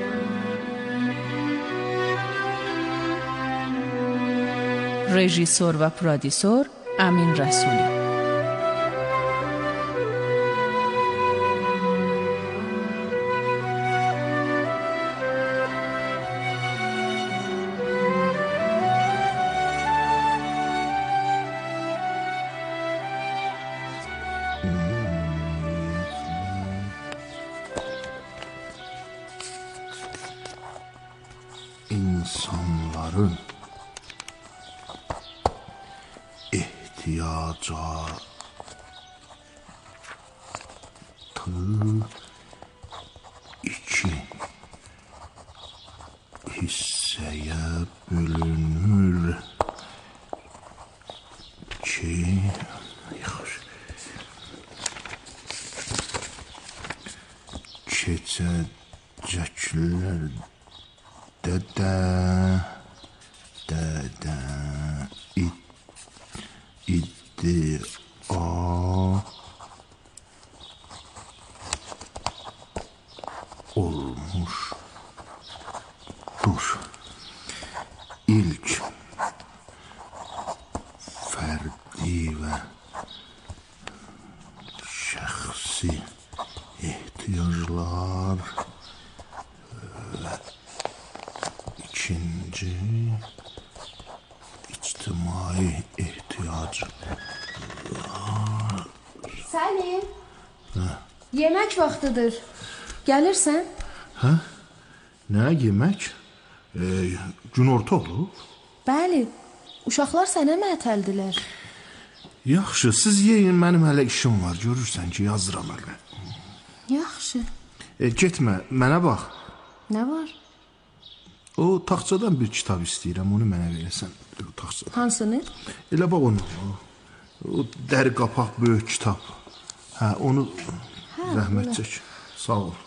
Rejissor və prodüser Əmin Rəsuli. İnsanların ihtiyacatı iki hissəyə bölünür ki, keçəcəklər Dədə, dədə, iddia olmuşdur. İlk fərdi və şəxsi ehtiyaclar və İkinci ictimai ehtiyaclar. Səlim, yemək vaxtıdır. Gəlirsən? Hə? Nə yemək? E, günorta olub? Bəli, uşaqlar sənə mətəldilər. Yaxşı, siz yeyin, mənim hələ işim var. Görürsən ki, yazıram hələ. Yaxşı. E, getmə, mənə bax. Nə var? O taxçadan bir kitab istəyirəm, onu mənə verəsən. Hansını? Elə bax onu. O dəri qapaq böyük kitab. Hə, onu hə, rəhmət çək. Sağ ol.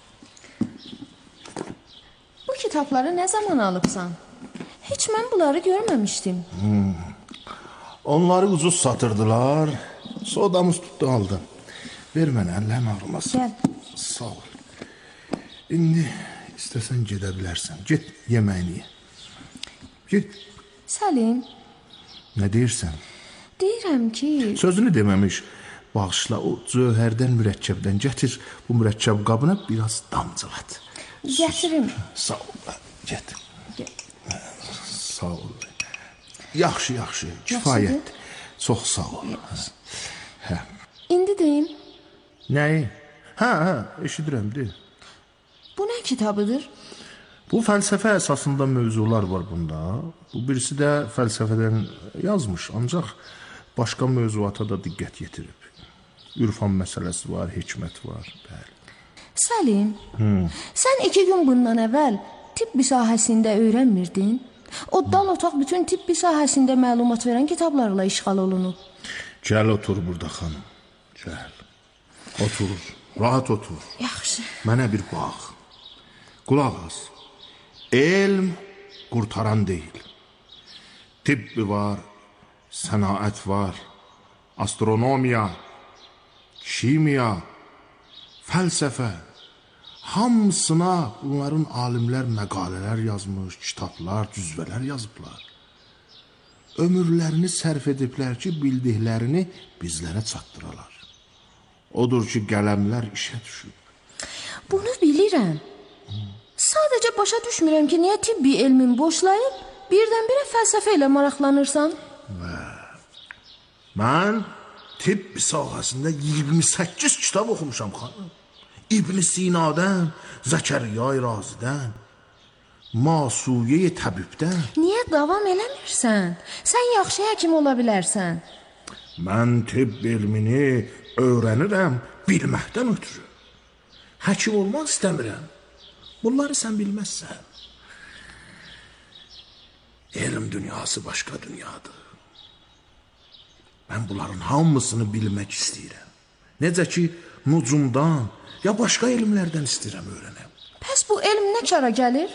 Bu kitabları nə zaman alıbsan? Heç mən bunları görməmişdim. Hmm. Onları ucuz satırdılar. Sodamız tutdu aldım. Ver mənə, əllərim ağrımasın. Gəl. Sağ ol. İndi İstəsən gedə bilərsən. Get, yeməyini ye. Get. Səlim. Nə deyirsən? Deyirəm ki... Sözünü deməmiş. Bağışla, o cövhərdən, mürəkkəbdən gətir. Bu mürəkkəb qabına biraz damcılat. Gətirim. Sağ ol. Get. Get. Sağ ol. Yaxşı, yaxşı. Kifayət. Çox sağ ol. Hə. İndi deyim. Nəyi? Hə, hə, eşidirəm, deyil. Bu nə kitabıdır? Bu fəlsəfə əsasında mövzular var bunda. Bu birisi də fəlsəfədən yazmış, ancaq başqa mövzuata da diqqət yetirib. Ürfan məsələsi var, hikmət var. Bəli. Səlim, hmm. sən iki gün bundan əvvəl tibbi sahəsində öyrənmirdin? O dal otaq bütün tibbi sahəsində məlumat verən kitablarla işğal olunub. Gəl otur burada xanım, gəl. Otur, rahat otur. Yaxşı. Mənə bir bax. Qulaq as. Elm qurtaran deyil. Tibbi var, sənayət var, astronomiya, kimya, fəlsəfə. Hamısına bunların alimlər məqalələr yazmış, kitablar, cüzvələr yazıblar. Ömürlərini sərf ediblər ki, bildiklərini bizlərə çatdıralar. Odur ki, qələmlər işə düşüb. Bunu bilirəm. Sadəcə başa düşmürəm ki, niyə tibbi elmin boşlayıb, birdən-birə fəlsəfə ilə maraqlanırsan? Və mən tibbi sahəsində iyirmi səkkiz kitab oxumuşam xanım. İbn Sina'dan, Zəkəriya-i Razidən, Masuye-i Təbibdən. Niyə davam eləmirsən? Sən yaxşı həkim ola bilərsən. Mən tibb elmini öyrənirəm, bilməkdən ötürü. Həkim olmaq istəmirəm. Bunları sən bilməzsən. Elm dünyası başqa dünyadır. Mən bunların hamısını bilmək istəyirəm. Necə ki, nucumdan ya başqa elmlərdən istəyirəm öyrənəm. Pəs bu elm nə çara gəlir?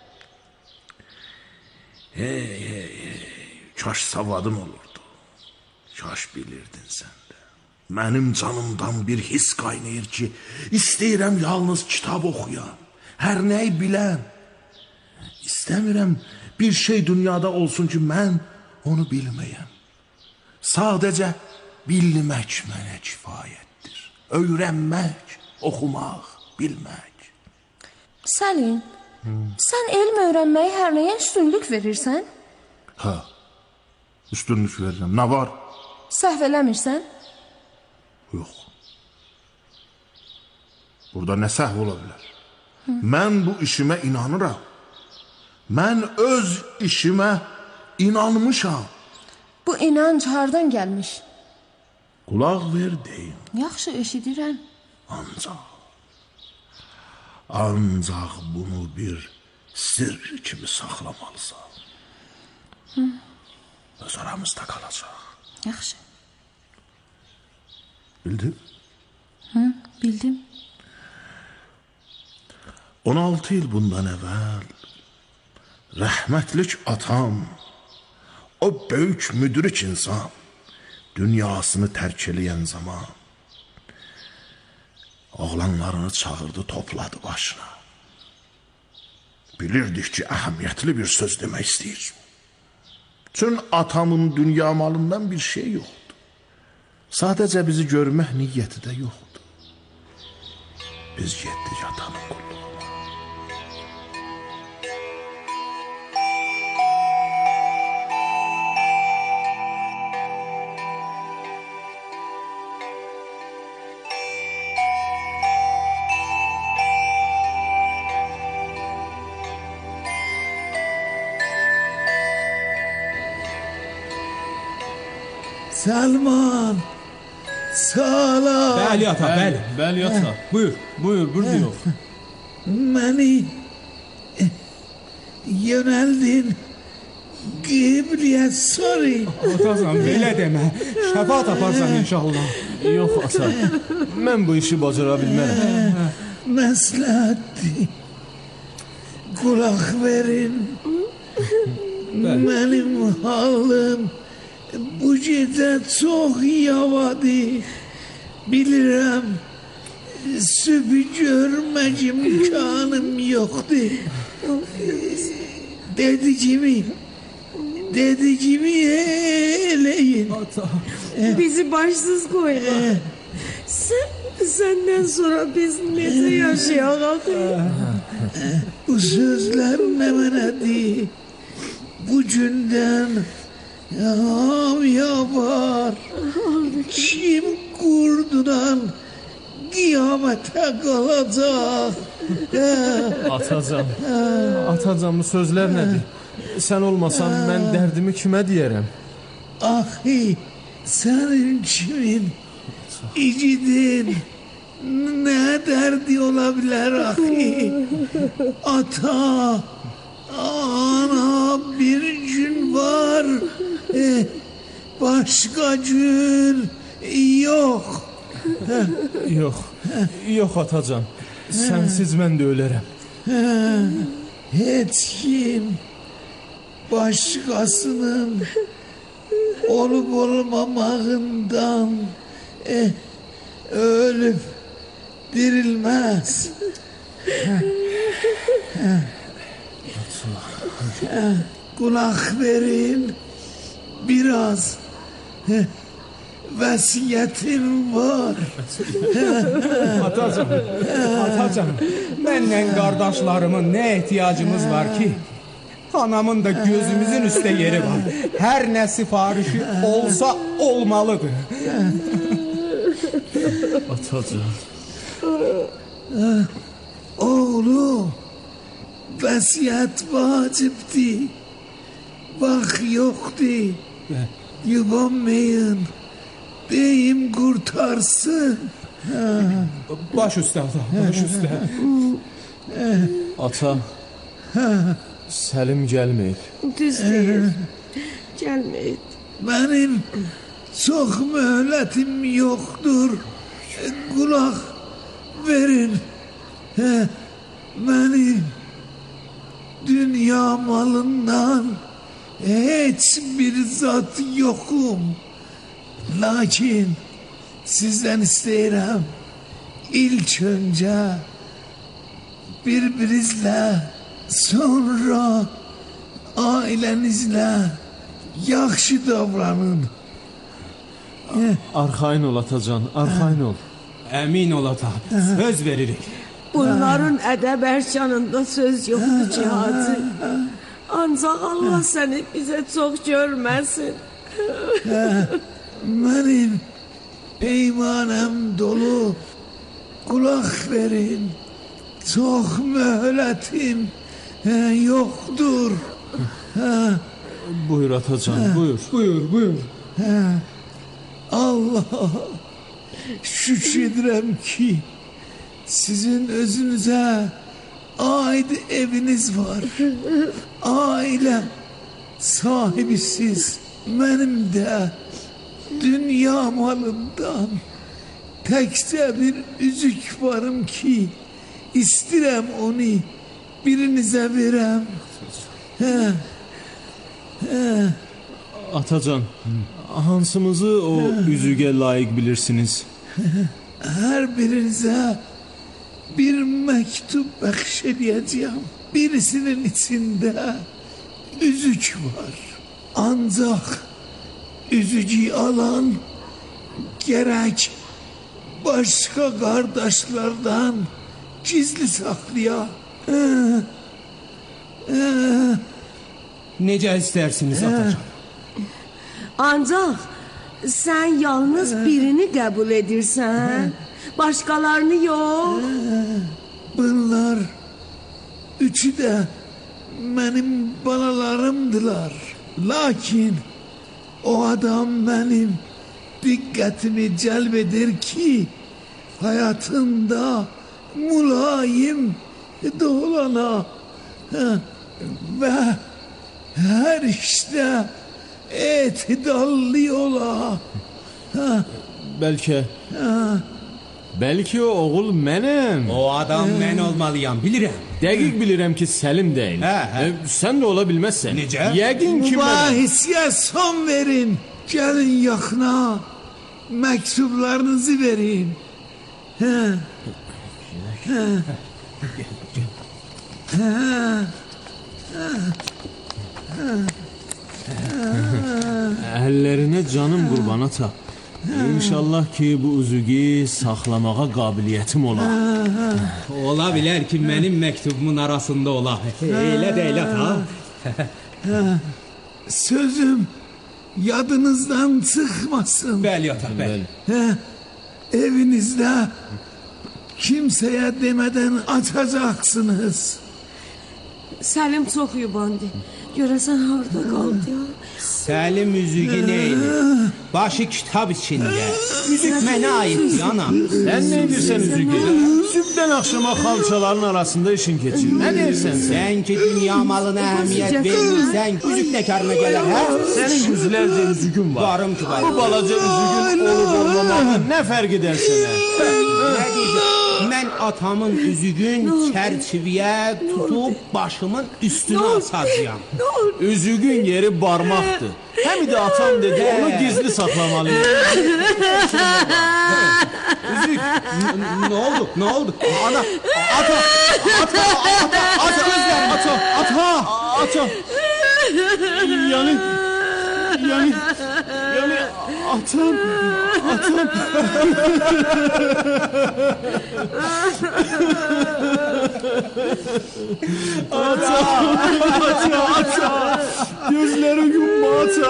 Hey, hey, hey, kaş savadım olurdu. Kaş bilirdin sən də. Mənim canımdan bir his qaynayır ki, istəyirəm yalnız kitab oxuyan, hər nəyi bilən. İstəmirəm bir şey dünyada olsun ki, mən onu bilməyəm. Sadəcə bilmək mənə kifayətdir. Öyrənmək, oxumaq, bilmək. Səlim, hmm. sən elm öyrənməyi hər nəyə üstünlük verirsən? Hə, üstünlük verirəm. Nə var? Səhv eləmirsən? Yox. Burada nə səhv ola bilər? Hı. Mən bu işimə inanıram. Mən öz işimə inanmışam. Bu inanc hardan gəlmiş? Qulaq ver deyim. Yaxşı eşidirəm. Ancaq, ancaq bunu bir sirr kimi saxlamalısan. Hı. Öz aramızda qalacaq. Yaxşı. Bildin? Hı, bildim. on altı il bundan əvvəl rəhmətlik atam, o böyük müdrik insan dünyasını tərk eləyən zaman oğlanlarını çağırdı, topladı başına. Bilirdik ki, əhəmiyyətli bir söz demək istəyir. Çün atamın dünya malından bir şey yoxdur. Sadəcə bizi görmək niyyəti də yoxdur. Biz getdik atanın qulluğuna. Səlman, salam. Bəli ata, bəli. Bəli ata. Buyur, buyur, burada yox. Məni yönəldin Qibliyə sori. Atasan, belə demə. Şəfaat aparsan inşallah. Yox ata, mən bu işi bacara bilmərəm. Məsləhətdir. Qulaq verin. Mənim halım bu gecə çox yavadı. Bilirəm, sübhü görmək imkanım yoxdur. Dediyimi, dediyimi eləyin. Bizi başsız qoyma. Sən, səndən sonra biz necə yaşayaq? Bu sözlər nə mənədir? Bu gündən hamıya var. Kim qurdudan qiyamətə qalacaq. Atacan, atacan bu sözlər nədir? Sən olmasan mən dərdimi kimə deyərəm? Axı, sənin kimin, igidin, nə dərdi ola bilər axı? Ata, ana bir gün var, başqa gün yox. Yox, yox atacan, sənsiz mən də ölərəm. Heç kim başqasının olub olmamağından eh, ölüb dirilməz. Qulaq verin, biraz vəsiyyətim var. Atacan, atacan, mənlə qardaşlarımın nə ehtiyacımız var ki? Anamın da gözümüzün üstə yeri var. Hər nə sifarişi olsa olmalıdır. Atacan. Oğlum, vəsiyyət vacibdir. Bax yoxdur. Yubanmayın. Deyim qurtarsın. Baş üstə, ata, baş üstə. Ata, Səlim gəlməyib. Düz deyir. Gəlməyib. Mənim çox möhlətim yoxdur. Qulaq verin. Mənim dünya malından heç bir zat yoxum. Lakin sizdən istəyirəm, ilk öncə birbirinizlə, sonra ailənizlə yaxşı davranın. Arxayın ol atacan, arxayın ol. Əmin ol ata, söz veririk. Bunların ədəb ərkanında söz yoxdur Cihacı. Ancaq Allah səni bizə çox görməsin. Mənim peymanəm dolu. Qulaq verin. Çox möhlətim yoxdur. Buyur atacan, buyur. Buyur, buyur. Allah şükür edirəm ki, sizin özünüzə aid eviniz var. Ailəm sahibisiz. Mənim də dünya malından təkcə bir üzük varım ki, istirəm onu birinizə verəm. Hə, hə. Atacan, hansımızı o üzüge layiq bilirsiniz? Hər birinizə bir məktub bəxş edəcəyəm. Birisinin içində üzük var. Ancaq üzücü alan gərək başqa qardaşlardan gizli saxlaya. Necə istərsiniz atacan? Ancaq sən yalnız birini qəbul edirsən, başqalarını yox. Bunlar üçü də mənim balalarımdılar. Lakin o adam mənim diqqətimi cəlb edir ki, həyatında mülayim dolana və hər işdə etidallı ola. Bəlkə Bəlkə o oğul mənəm. O adam mən olmalıyam, bilirəm. Dəqiq bilirəm ki, Səlim deyil. Hə, hə. E, sən də ola bilməzsən. Necə? Yəqin ki, mübahisəyə son verin. Gəlin yaxına, məktublarınızı verin. Hə. Hə. Hə. Hə. Əllərinə canım qurban ata. İnşallah ki, bu üzüqü saxlamağa qabiliyyətim olar. Ola bilər ki, mənim məktubumun arasında ola. Elə də elə ta. Sözüm yadınızdan çıxmasın. Bəli ata, bəli. Evinizdə kimsəyə demədən açacaqsınız. Səlim çox yubandı. Görəsən harda qaldı ya? Səlim üzüqü neydi? Başı kitab içində. Üzük mənə aiddir anam. Sən nə edirsən üzüqü? Sübdən axşama xalçaların arasında işin keçir. Nə deyirsən sən? Sən ki, dünya malına əhəmiyyət vermirsən, üzük nə karına gələr, hə? Sənin yüzlərcə üzüqün var. Varım ki, var. Bu balaca üzüqün olub olmamağın nə fərq edər sənə? Nə deyəcək? Mən atamın üzüqün çərçivəyə tutub başımın üstünə asacağım. Üzüqün yeri barmaqdır. Həm də atam dedi, onu gizli saxlamalıyım. Üzük, nə oldu, nə oldu? Ana, ata, ata, ata, ata, gözlər, ata, ata, ata. Yani, yani, yani atam, atam. Ata, ata, ata. Gözleri yumma ata.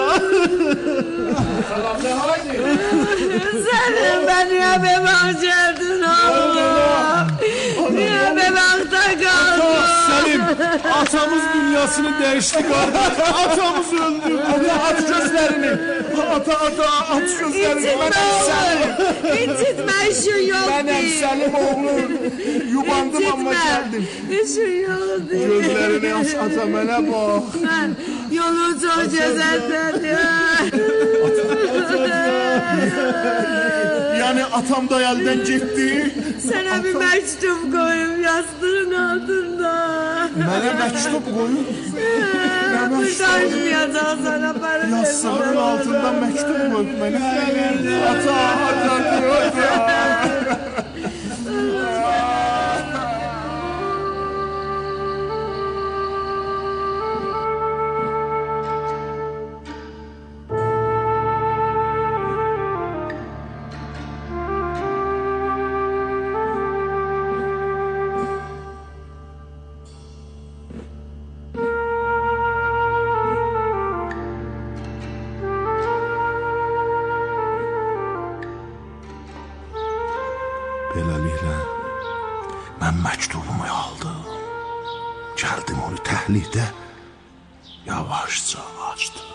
Səlim, mən niyə bemək gəldin Allah? Niyə beməkdə qaldın? Ata, Səlim, Atamız dünyasını dəyişdi qardaş. Atamız öldü. Ata aç gözlərini. Ata ata aç gözlərini. Mənəm Səlim. İncitmə işin yoxdur. Mənəm Səlim oğlu. Yubandım amma gəldim. İşin yoxdur. Gözlərini aç ata mənə bax. Yolu çox gözəldir. Yəni atam da əldən getdi. Sənə bir məktub qoyum yastığın altında. Mənə məktub qoyun. Nə məktub? Sana yastığın altında məktub qoyub mənə. Ata, ata, ata. Beləliklə, mən məktubumu aldım. Gəldim onu təhlikdə yavaşca açdım.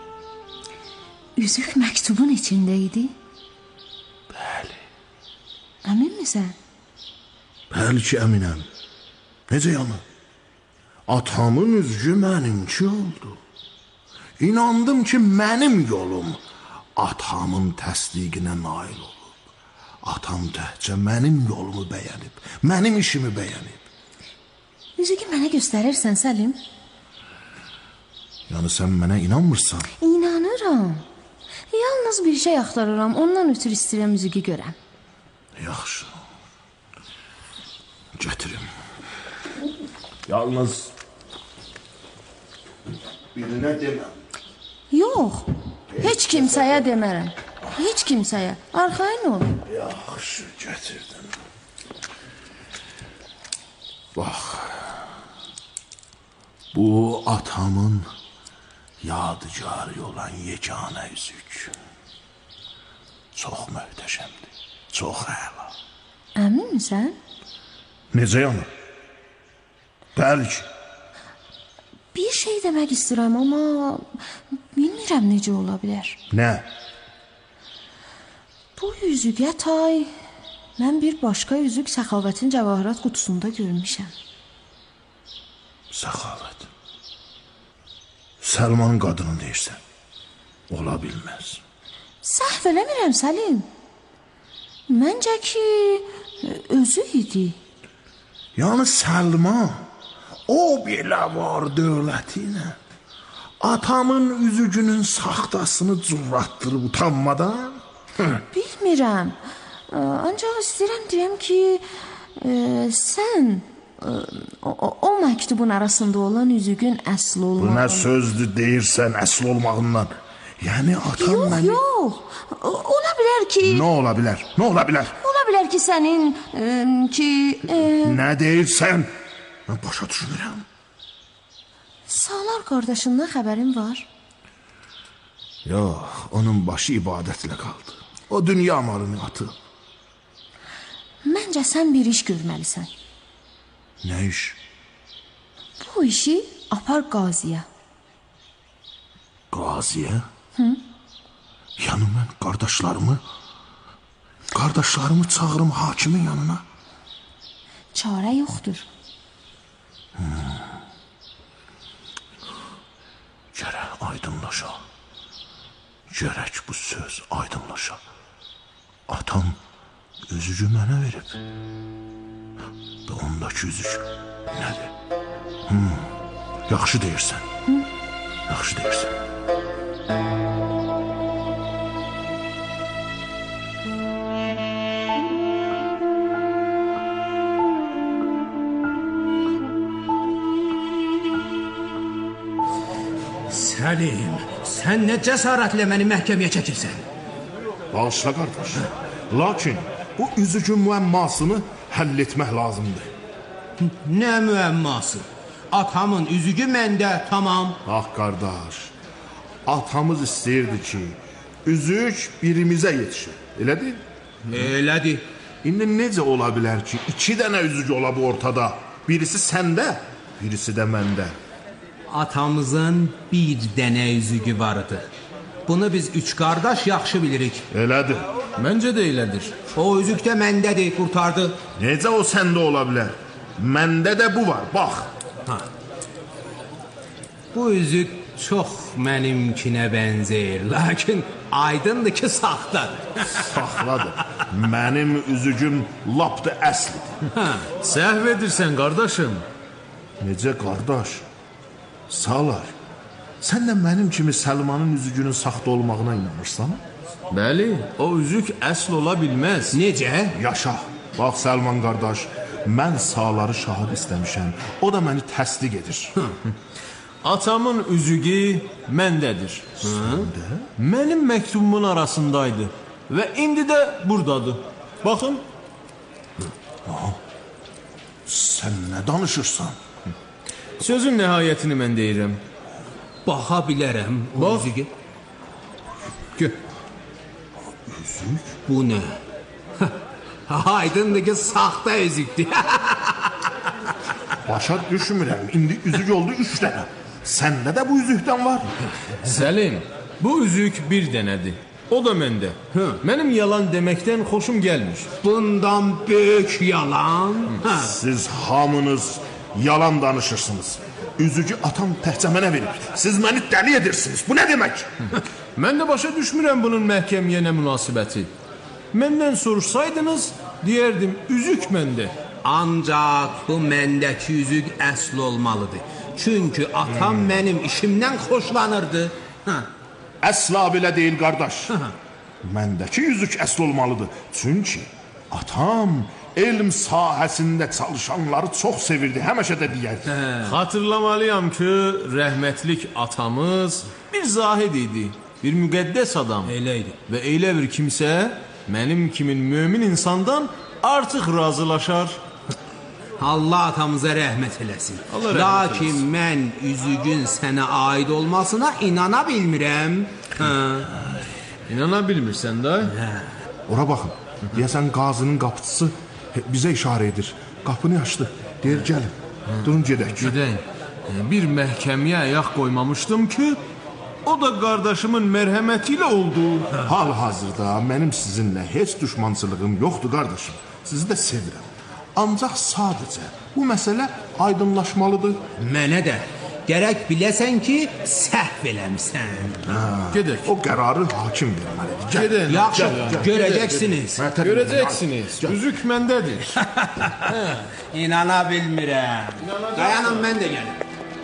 Üzük məktubun içində idi? Bəli. Əmin misən? Bəli ki, əminəm. Necə yanı? Atamın üzgü mənimki oldu. İnandım ki, mənim yolum atamın təsdiqinə nail oldu. Atam təhcə mənim yolumu bəyənib, mənim işimi bəyənib. Üzüqü mənə göstərirsən, Səlim? Yəni sən mənə inanmırsan? İnanıram. Yalnız bir şey axtarıram, ondan ötürü istəyirəm üzüqü görəm. Yaxşı. Gətirim. Yalnız birinə deməm. Yox, heç kimsəyə demərəm. Heç kimsəyə. Arxayın ol. Yaxşı, gətirdim. Bax. Bu atamın yadigarı olan yeganə üzük. Çox möhtəşəmdir. Çox əla. Əmin misən? Necə yanır? Bəli ki. Bir şey demək istəyirəm, amma bilmirəm necə ola bilər. Nə? Bu üzüqə tay mən bir başqa üzük Səxavətin cəvahirat qutusunda görmüşəm. Səxavət. Səlman qadını deyirsən. Ola bilməz. Səhv eləmirəm, Səlim. Məncə ki, özü idi. Yəni Səlman o belə var dövləti ilə atamın üzücünün saxtasını cürratdırıb utanmadan? Bilmirəm. Ancaq istəyirəm deyəm ki, e, sən e, o, o məktubun arasında olan üzüqün əsl olmağını... Bu nə sözdür deyirsən əsl olmağından? Yəni atam yox, məni... Yox, yox. Ola bilər ki... Nə ola bilər? Nə ola bilər? Ola bilər ki, sənin e, ki... E... Nə deyirsən? Mən başa düşmürəm. Sağlar qardaşından xəbərin var? Yox, onun başı ibadətlə qaldı. O dünya malını atıb. Məncə sən bir iş görməlisən. Nə iş? Bu işi apar qaziyə. Qaziyə? Hı? Yəni mən qardaşlarımı, qardaşlarımı çağırım hakimin yanına. Çarə yoxdur. Hmm. Gərək aydınlaşa. Gərək bu söz aydınlaşa. Atam üzücü mənə verib. Və ondakı üzüc nədir? Hmm. Yaxşı deyirsən. Hı? Yaxşı deyirsən. Səlim, sən nə cəsarətlə məni məhkəməyə çəkirsən? Bağışla qardaş. Lakin bu üzücün müəmmasını həll etmək lazımdır. Nə müəmması? Atamın üzücü məndə, tamam. Ax qardaş, atamız istəyirdi ki, üzük birimizə yetişir. Elədir? Elədir. İndi necə ola bilər ki, iki dənə üzük ola bu ortada? Birisi səndə, birisi də məndə. Atamızın bir dənə üzüyü vardı. Bunu biz üç qardaş yaxşı bilirik. Elədir. Məncə də elədir. O üzük də məndədir, qurtardı. Necə o səndə ola bilər? Məndə də bu var, bax. Ha. Bu üzük çox mənimkinə bənzəyir, lakin aydındır ki, saxtadır. Saxladır. Mənim üzücüm lap da əslidir. Səhv edirsən, qardaşım. Necə qardaş? Sağlar. Sən də mənim kimi Səlmanın üzücünün saxta olmağına inanırsan? Bəli, o üzük əsl ola bilməz. Necə? Yaşa. Bax Səlman qardaş, mən sağları şahid istəmişəm. O da məni təsdiq edir. Atamın üzüyü məndədir. Səndə? Mənim məktubumun arasındaydı və indi də buradadır. Baxın. Aha. Sən nə danışırsan? Sözün nəhayətini mən deyirəm. Baxa bilərəm o Bax. üzüyü. Gö. Üzük? Bu nə? Aydındır ki, saxta üzükdür. Başa düşmürəm. İndi üzük oldu üç dənə. Səndə də bu üzükdən var. Səlim, bu üzük bir dənədir. O da məndə. Mənim yalan deməkdən xoşum gəlmir. Bundan böyük yalan. Hə. Siz hamınız yalan danışırsınız. Üzücü atam təhcə mənə verib. Siz məni dəli edirsiniz. Bu nə demək? Mən də başa düşmürəm bunun məhkəməyə nə münasibəti. Məndən soruşsaydınız, deyərdim, üzük məndə. Ancaq bu məndəki üzük əsl olmalıdır. Çünki atam hmm. mənim işimdən xoşlanırdı. Hə. Əsla belə deyil, qardaş. Məndəki üzük əsl olmalıdır. Çünki atam elm sahəsində çalışanları çox sevirdi, həmişə də deyərdi. Xatırlamalıyam ki, rəhmətlik atamız bir zahid idi, bir müqəddəs adam. Elə idi. Və elə bir kimsə mənim kimin mömin insandan artıq razılaşar. Allah atamıza rəhmət eləsin. Allah rəhmət Lakin eləsin. mən üzüyün sənə aid olmasına inana bilmirəm. Hə. İnana bilmirsən də? Hə. Ora baxın. Deyəsən qazının qapıçısı bizə işarə edir. Qapını açdı. Deyir, gəlin. Durun gedək. Gedək. Bir məhkəməyə ayaq qoymamışdım ki, o da qardaşımın mərhəməti ilə oldu. Hal-hazırda mənim sizinlə heç düşmançılığım yoxdur, qardaşım. Sizi də sevirəm. Ancaq sadəcə bu məsələ aydınlaşmalıdır. Mənə də gərək biləsən ki, səhv eləmisən. Gedək. O qərarı hakim verməlidir. Gedək. Yaxşı, görəcəksiniz. Görəcəksiniz. Üzük məndədir. İnana bilmirəm. Dayanın, mən də gəlim.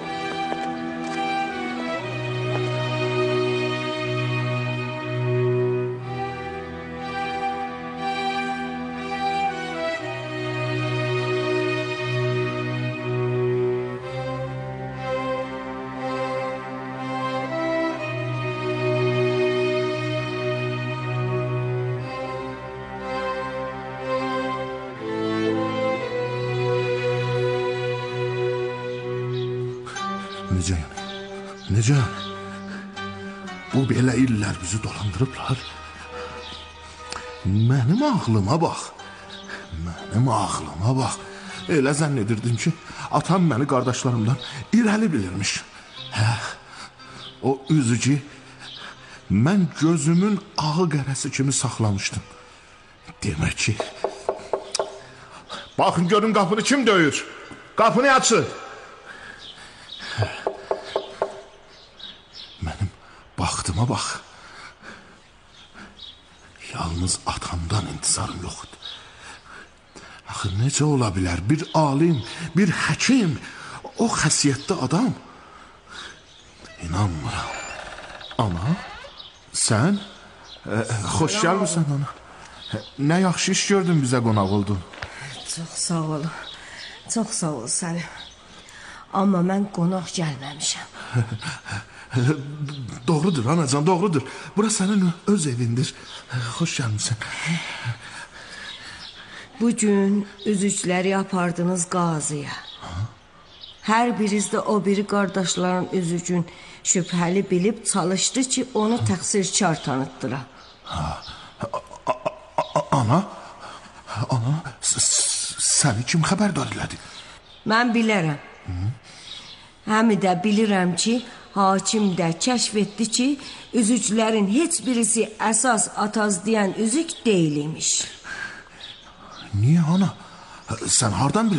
Necə yəni? Necə yəni? Bu belə illər bizi dolandırıblar. Mənim ağlıma bax. Mənim ağlıma bax. Elə zənn edirdim ki, atam məni qardaşlarımdan irəli bilirmiş. Hə, o üzücü mən gözümün ağı qərəsi kimi saxlamışdım. Demək ki, baxın görün qapını kim döyür? Qapını açın. Mənim baxtıma bax. Yalnız atamdan intizarım yoxdur. Axı necə ola bilər bir alim, bir həkim, o xəsiyyətli adam? İnanmıram. Ana, sən? E, xoş gəlmirsən ana. Nə yaxşı iş gördün, bizə qonaq oldun. Çox sağ ol. Çox sağ ol Səlim. Amma mən qonaq gəlməmişəm. Doğrudur anacan, doğrudur. Bura sənin öz evindir. Xoş gəlmirsən. Bugün üzükləri apardınız qazıya. Hər biriniz də o biri qardaşların üzükün şübhəli bilib çalışdı ki, onu təqsirkar tanıtdıra. Ana, ana, səni kim xəbərdar elədi? Mən bilərəm. Həm də bilirəm ki, hakim də kəşf etdi ki, üzüklərin heç birisi əsas ataz deyən üzük deyil imiş. Niyə ana? Sən hardan